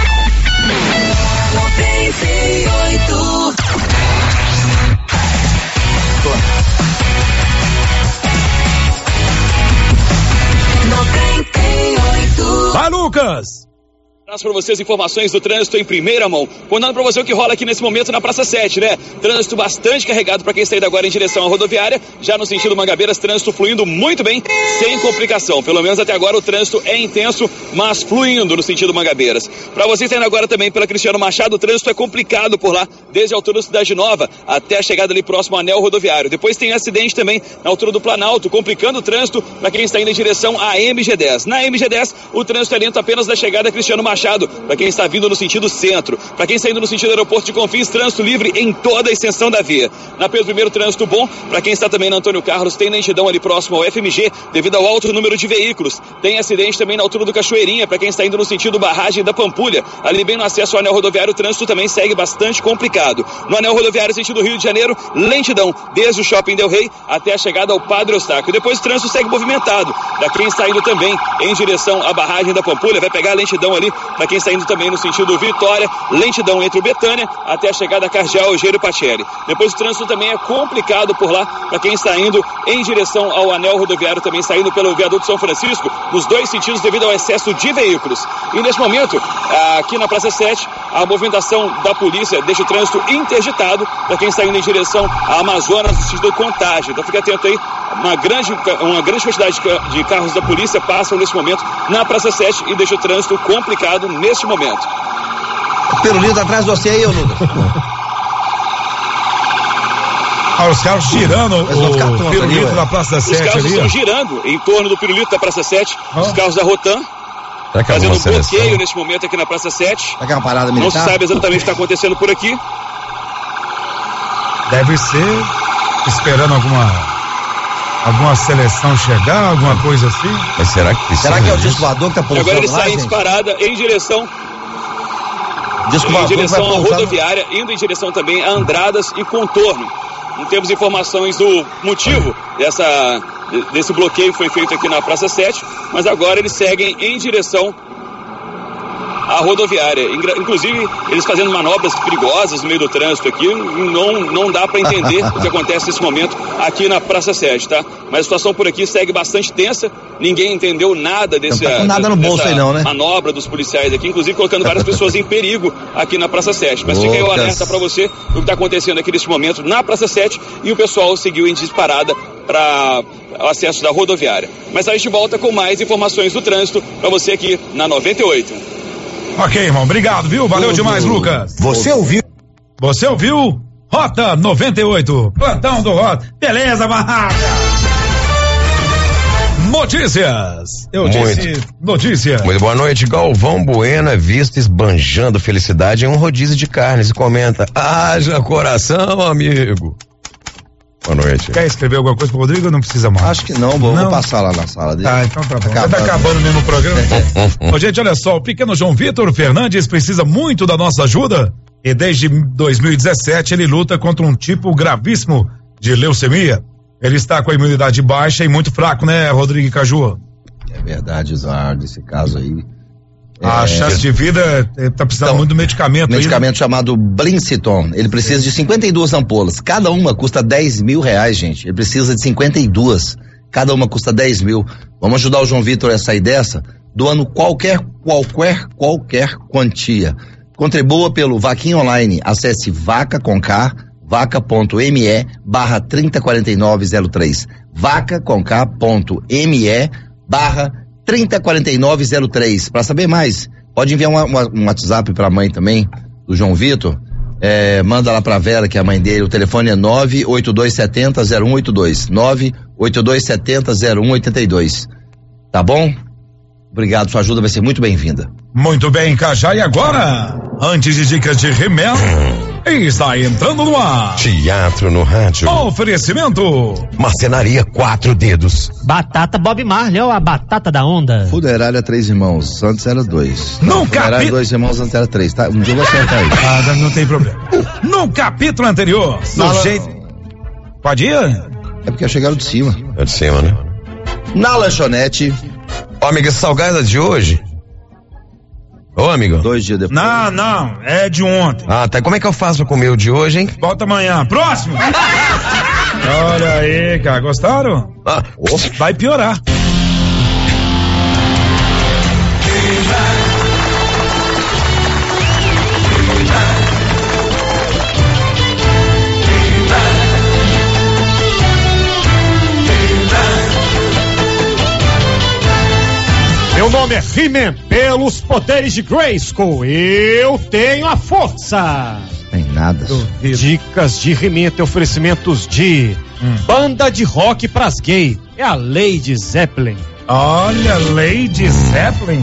Vai, Lucas! Traz para vocês informações do trânsito em primeira mão. Contando para você o que rola aqui nesse momento na Praça sete, né? Trânsito bastante carregado para quem está indo agora em direção à rodoviária. Já no sentido Mangabeiras, trânsito fluindo muito bem, sem complicação. Pelo menos até agora o trânsito é intenso, mas fluindo no sentido Mangabeiras. Para você que está indo agora também pela Cristiano Machado, o trânsito é complicado por lá, desde a altura da Cidade Nova até a chegada ali próximo ao anel rodoviário. Depois tem acidente também na altura do Planalto, complicando o trânsito para quem está indo em direção à M G dez. Na M G dez, o trânsito é lento apenas da chegada a Cristiano Machado. Para quem está vindo no sentido centro, para quem está indo no sentido aeroporto de Confins, trânsito livre em toda a extensão da via. Na Pedro Primeiro, trânsito bom. Para quem está também na Antônio Carlos, tem lentidão ali próximo ao F M G, devido ao alto número de veículos. Tem acidente também na altura do Cachoeirinha, para quem está indo no sentido Barragem da Pampulha. Ali bem no acesso ao anel rodoviário, o trânsito também segue bastante complicado. No anel rodoviário, sentido Rio de Janeiro, lentidão, desde o Shopping Del Rey até a chegada ao Padre Eustáquio. Depois o trânsito segue movimentado. Para quem está indo também em direção à Barragem da Pampulha, vai pegar a lentidão ali. Para quem está indo também no sentido Vitória, lentidão entre o Betânia até a chegada a Cardeal, Gêrio Pacelli. Depois o trânsito também é complicado por lá, para quem está indo em direção ao anel rodoviário, também saindo pelo viaduto São Francisco, nos dois sentidos devido ao excesso de veículos. E nesse momento, aqui na Praça sete, a movimentação da polícia deixa o trânsito interditado para quem está indo em direção à Amazonas, no sentido Contagem. Então fica atento aí, uma grande, uma grande quantidade de carros da polícia passam nesse momento na Praça sete e deixa o trânsito complicado neste momento. O pirulito atrás de você aí, ô Lucas. Ah, os carros girando o pirulito da Praça sete ali. Os carros ali, estão ó. girando em torno do pirulito da Praça sete. Ah. Os carros da Rotan fazendo um bloqueio nesse momento aqui na Praça sete. Será que é uma parada militar? Não se sabe exatamente o que está acontecendo por aqui. Deve ser esperando alguma alguma seleção chegar, alguma coisa assim. Mas será que precisa? Será que é o disco voador que está pousando? Agora ele sai em disparada em direção Disco em direção à rodoviária, indo em direção também a Andradas e Contorno. Não temos informações do motivo dessa, desse bloqueio que foi feito aqui na Praça sete, mas agora eles seguem em direção à rodoviária. Inclusive, eles fazendo manobras perigosas no meio do trânsito aqui, não, não dá para entender o que acontece nesse momento aqui na Praça sete, tá? Mas a situação por aqui segue bastante tensa, ninguém entendeu nada desse, não tá com nada no bolso aí não, né? manobra dos policiais aqui, inclusive colocando várias pessoas em perigo aqui na Praça sete. Mas fica aí o alerta para você do que está acontecendo aqui neste momento na Praça sete, e o pessoal seguiu em disparada para o acesso da rodoviária. Mas a gente volta com mais informações do trânsito para você aqui na noventa e oito. Ok, irmão, obrigado, viu? Valeu demais, Lucas. Você ouviu? Você ouviu? Rota noventa e oito, plantão do Rota. Beleza, barraca. Notícias. Eu Muito. disse notícias. Muito boa noite. Galvão Bueno é visto esbanjando felicidade em um rodízio de carnes e comenta: haja coração, amigo. Boa noite. Quer escrever alguma coisa pro Rodrigo ou não precisa mais? Acho que não, vou, não. vou passar lá na sala dele. Tá, então tá bom. Acabando. Tá acabando mesmo o programa. Ô, gente, olha só, o pequeno João Vitor Fernandes precisa muito da nossa ajuda e desde dois mil e dezessete ele luta contra um tipo gravíssimo de leucemia. Ele está com a imunidade baixa e muito fraco, né, Rodrigo Caju? É verdade, Eduardo, esse caso aí. A é, chance de vida está precisando então, muito do medicamento. Medicamento aí, chamado Blinciton. Ele precisa de cinquenta e duas ampolas. Cada uma custa dez mil reais, gente. Ele precisa de cinquenta e duas. Cada uma custa dez mil. Vamos ajudar o João Vitor a sair dessa, doando qualquer, qualquer, qualquer quantia. Contribua pelo Vaquinha Online. Acesse vaca com K, vaca.me barra trinta quarenta e nove zero três. vaca com K ponto me barra trinta quarenta e nove zero três. Para saber mais, pode enviar uma, uma, um WhatsApp para a mãe também, do João Vitor. É, manda lá pra Vera, que é a mãe dele. O telefone é nove oito dois sete zero zero um oito dois. nove oito dois sete zero zero um oito dois. Tá bom? Obrigado, sua ajuda vai ser muito bem-vinda. Muito bem, Cajá. E agora, antes de dicas de remédio, está entrando no ar. Teatro no rádio. Oferecimento. Marcenaria Quatro Dedos. Batata Bob Marley, ó, a batata da onda. Funerária Três Irmãos, antes era dois. No Funerária capi... Dois Irmãos, antes era três, tá? Um dia eu vou acertar aí. Ah, não tem problema. No capítulo anterior, no la... jeito... Pode ir? É porque chegaram de cima. É de cima, né? Na lanchonete. Ó, amiga, salgada de hoje? Ô, amigo. Dois dias depois. Não, não, é de ontem. Ah, tá. Como é que eu faço pra comer o de hoje, hein? Volta amanhã. Próximo! Olha aí, cara. Gostaram? Ah, vai piorar. Meu nome é He-Man, pelos poderes de Grayskull, eu tenho a força. Tem nada. Dicas de He-Man tem oferecimentos de hum. banda de rock pras gay, é a Lady Zeppelin. Olha, Lady Zeppelin.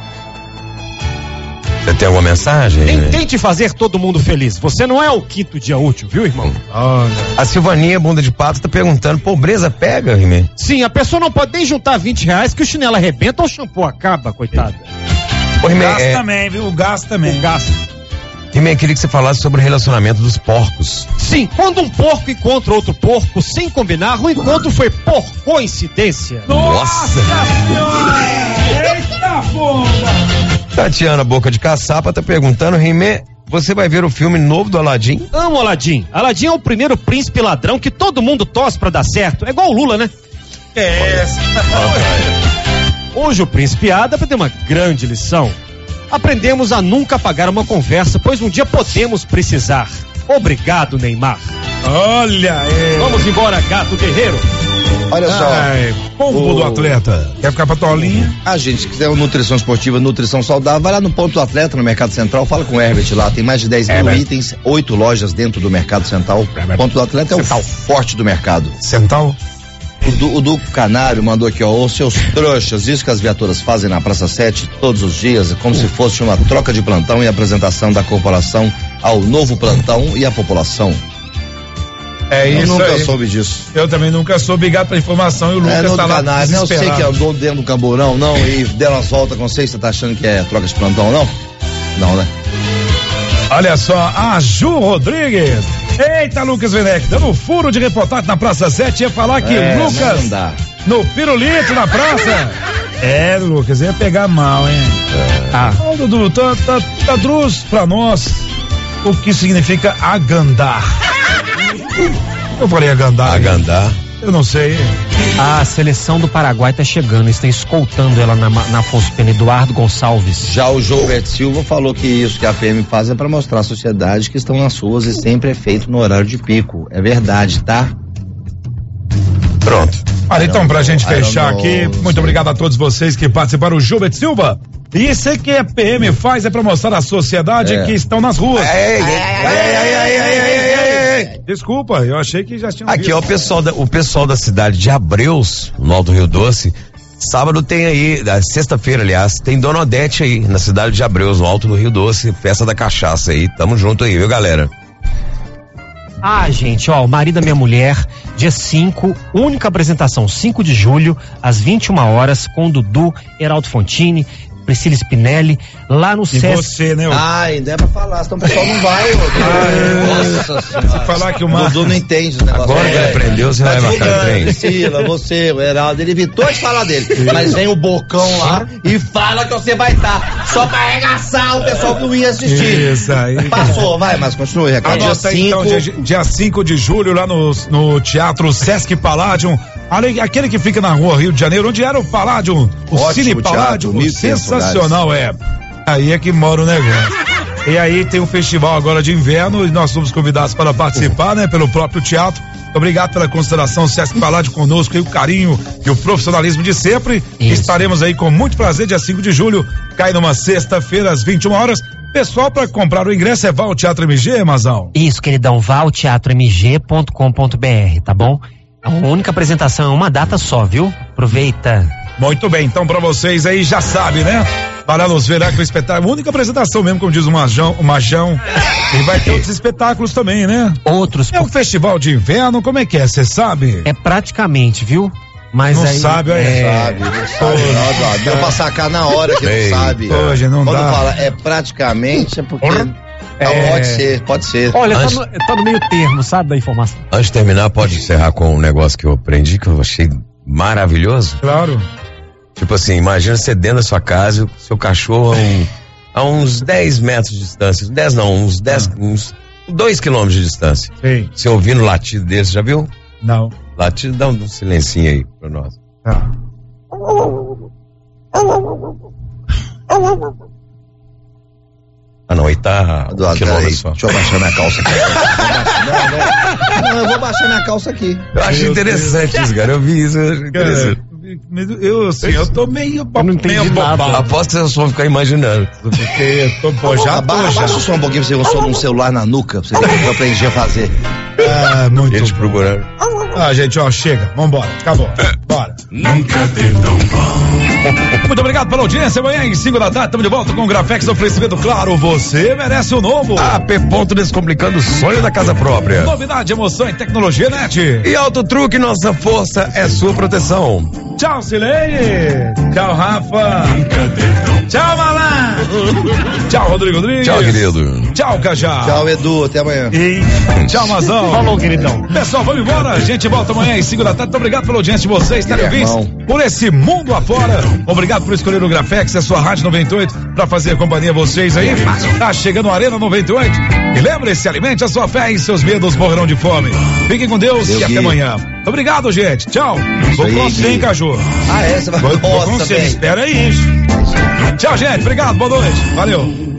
Você tem alguma mensagem? Tente fazer todo mundo feliz. Você não é o quinto dia útil, viu, irmão? Olha. A Silvaninha, bunda de pato, tá perguntando: pobreza pega, He-Man? Sim, a pessoa não pode nem juntar vinte reais que o chinelo arrebenta ou o shampoo acaba, coitada. O gás é... também, viu? O gás também. O gás. He-Man, queria que você falasse sobre o relacionamento dos porcos. Sim, quando um porco encontra outro porco sem combinar, o encontro foi por coincidência. Nossa Senhora! Eita bomba! Tatiana Boca de Caçapa tá perguntando: He-Man, você vai ver o filme novo do Aladdin? Amo Aladdin. Aladdin é o primeiro príncipe ladrão que todo mundo torce pra dar certo. É igual o Lula, né? É essa. Hoje o príncipe Ada vai ter uma grande lição. Aprendemos a nunca apagar uma conversa, pois um dia podemos precisar. Obrigado, Neymar. Olha aí. Vamos embora, gato guerreiro. Olha só. Ai, povo o... do atleta. Quer ficar pra tolinha? A gente, se quiser uma nutrição esportiva, nutrição saudável, vai lá no Ponto do Atleta, no Mercado Central, fala com o Herbert lá. Tem mais de dez mil é, itens, oito lojas dentro do Mercado Central. É, Ponto do Atleta é Central. O forte do mercado. Central? O do, o do Canário mandou aqui, ó, os seus trouxas, isso que as viaturas fazem na Praça sete todos os dias, como uh. se fosse uma troca de plantão e apresentação da corporação ao novo plantão e à população. É eu isso nunca aí. soube disso. Eu também nunca soube. Obrigado pela informação. E o Lucas é, tá lá Canário, não, eu sei que andou dentro do camburão, não, e deram as voltas com você, você tá achando que é troca de plantão, não? Não, né? Olha só, a Ju Rodrigues. Eita, Lucas Venec, dando um furo de reportagem na Praça sete, ia falar que é, Lucas no pirulito na praça. É, Lucas, ia pegar mal, hein? É. Ah, ô, Dudu, tá, tá, tá drus pra nós o que significa agandar. Eu falei agandar. Agandar. Eu não sei. A seleção do Paraguai tá chegando, estão escoltando ela na, na Afonso Pena, Eduardo Gonçalves. Já o Gilberto Silva falou que isso que a P M faz é para mostrar à sociedade que estão nas ruas e sempre é feito no horário de pico. É verdade, tá? Pronto. Olha, então, pra gente fechar aqui, muito obrigado a todos vocês que participaram. O Gilberto Silva. Isso que a P M faz é pra mostrar à sociedade é. que estão nas ruas. Ei, ei, ei, ei, ei, ei, ei. Desculpa, eu achei que já tinham Aqui, ó, o pessoal, da, o pessoal da cidade de Abreus, no Alto Rio Doce, Sábado tem aí, sexta-feira, aliás, tem Dona Odete aí, na cidade de Abreus, no Alto do Rio Doce, festa da cachaça aí. Tamo junto aí, viu, galera? Ah, gente, ó, o Marido da Minha Mulher, dia cinco, única apresentação, cinco de julho, às vinte e uma horas, com Dudu, Heraldo Fontini, Priscila Spinelli, lá no E Sesc. você, né? Ah, ainda é pra falar, senão o pessoal não vai. Nossa senhora. Você falar que o Mar... Dudu não entende o negócio. Agora que ele aprendeu, você vai marcar trem. Priscila, você, o Heraldo, ele evitou de falar dele. Mas vem o Bocão lá e fala que você vai estar. Só pra arregaçar o pessoal que não ia assistir. Isso aí. Passou, vai, mas continue, recado. Dia Anota aí, então, dia, dia cinco de julho, lá no, no Teatro Sesc Palladium. Ali, aquele que fica na rua Rio de Janeiro, onde era o Palladium, o Ótimo Cine Palladium, teatro, sensacional, é. Aí é que mora o negócio. E aí tem um festival agora de inverno e nós somos convidados para participar, né, pelo próprio teatro. Obrigado pela consideração, Sesc Palladium conosco, e o carinho e o profissionalismo de sempre. Isso. Estaremos aí com muito prazer, dia cinco de julho, cai numa sexta-feira, às vinte e uma horas. Pessoal, para comprar o ingresso é Val Teatro M G, Mazão? Isso, queridão, val teatro m g ponto com ponto b r, tá bom? A única apresentação é uma data só, viu? Aproveita. Muito bem, então pra vocês aí já sabe, né? Para nos ver lá com o espetáculo, única apresentação mesmo, como diz o Majão, o Majão. E vai ter outros espetáculos também, né? Outros. É um festival de inverno, como é que é? Você sabe? É praticamente, viu? Mas não aí, sabe, é... Não sabe, não sabe. Não, deu pra sacar na hora que Ei, não sabe. Hoje não Quando dá. fala é praticamente, é porque... É... Não, pode ser, pode ser. Olha, Antes... tá, no, tá no meio termo, sabe, da informação. Antes de terminar, pode encerrar com um negócio que eu aprendi, que eu achei maravilhoso. Claro. Tipo assim, imagina você dentro da sua casa, o seu cachorro a, um, a uns dez metros de distância. dez não, uns dez, ah. uns dois quilômetros de distância. Sim. Você ouvindo o latido desse, já viu? Não. Latido, dá um, um silencinho aí pra nós. Tá. Ah não, aí tá Eduardo, um quilômetro aí, só. deixa eu baixar minha calça aqui. não, não, não, eu vou baixar minha calça aqui. Eu achei interessante isso, cara, eu vi isso, eu achei interessante. Eu, assim, eu tô meio, eu não entendi meio bobado. Aposto que vocês vão ficar imaginando. Porque eu tô, pô, já tô, Abaixa, já. abaixa só um pouquinho pra você usar um celular na nuca, pra você ver o que eu aprendi a fazer. Ah, muito Eles procurando. Ah, gente, ó, chega, vambora, acabou, bora. Nunca teve tão bom. Muito obrigado pela audiência, amanhã em cinco da tarde, estamos de volta com o Grafex, oferecimento claro, você merece o novo. A P Ponto Descomplicando o sonho da casa própria. Novidade, emoção e tecnologia net. E Auto Truque, nossa força é sua proteção. Tchau, Silene. Tchau, Rafa. Tchau, Malan. Tchau, Rodrigo Rodrigues. Tchau, querido. Tchau, Cajá. Tchau, Edu, até amanhã. E tchau, Mazão. Falou, queridão. Pessoal, vamos embora. A gente volta amanhã às cinco da tarde. Muito obrigado pela audiência de vocês, televisões, por esse mundo afora. Obrigado por escolher o Grafex, a sua Rádio noventa e oito, para fazer companhia a vocês aí. Tá chegando a Arena noventa e oito. E lembre-se, alimente a sua fé e seus medos morrerão de fome. Fiquem com Deus, Deus e até amanhã. Obrigado, gente. Tchau. Vou com você, hein, Caju? Ah, é? Você vai Vou com você. Espera aí. Tchau, gente. Obrigado. Boa noite. Valeu.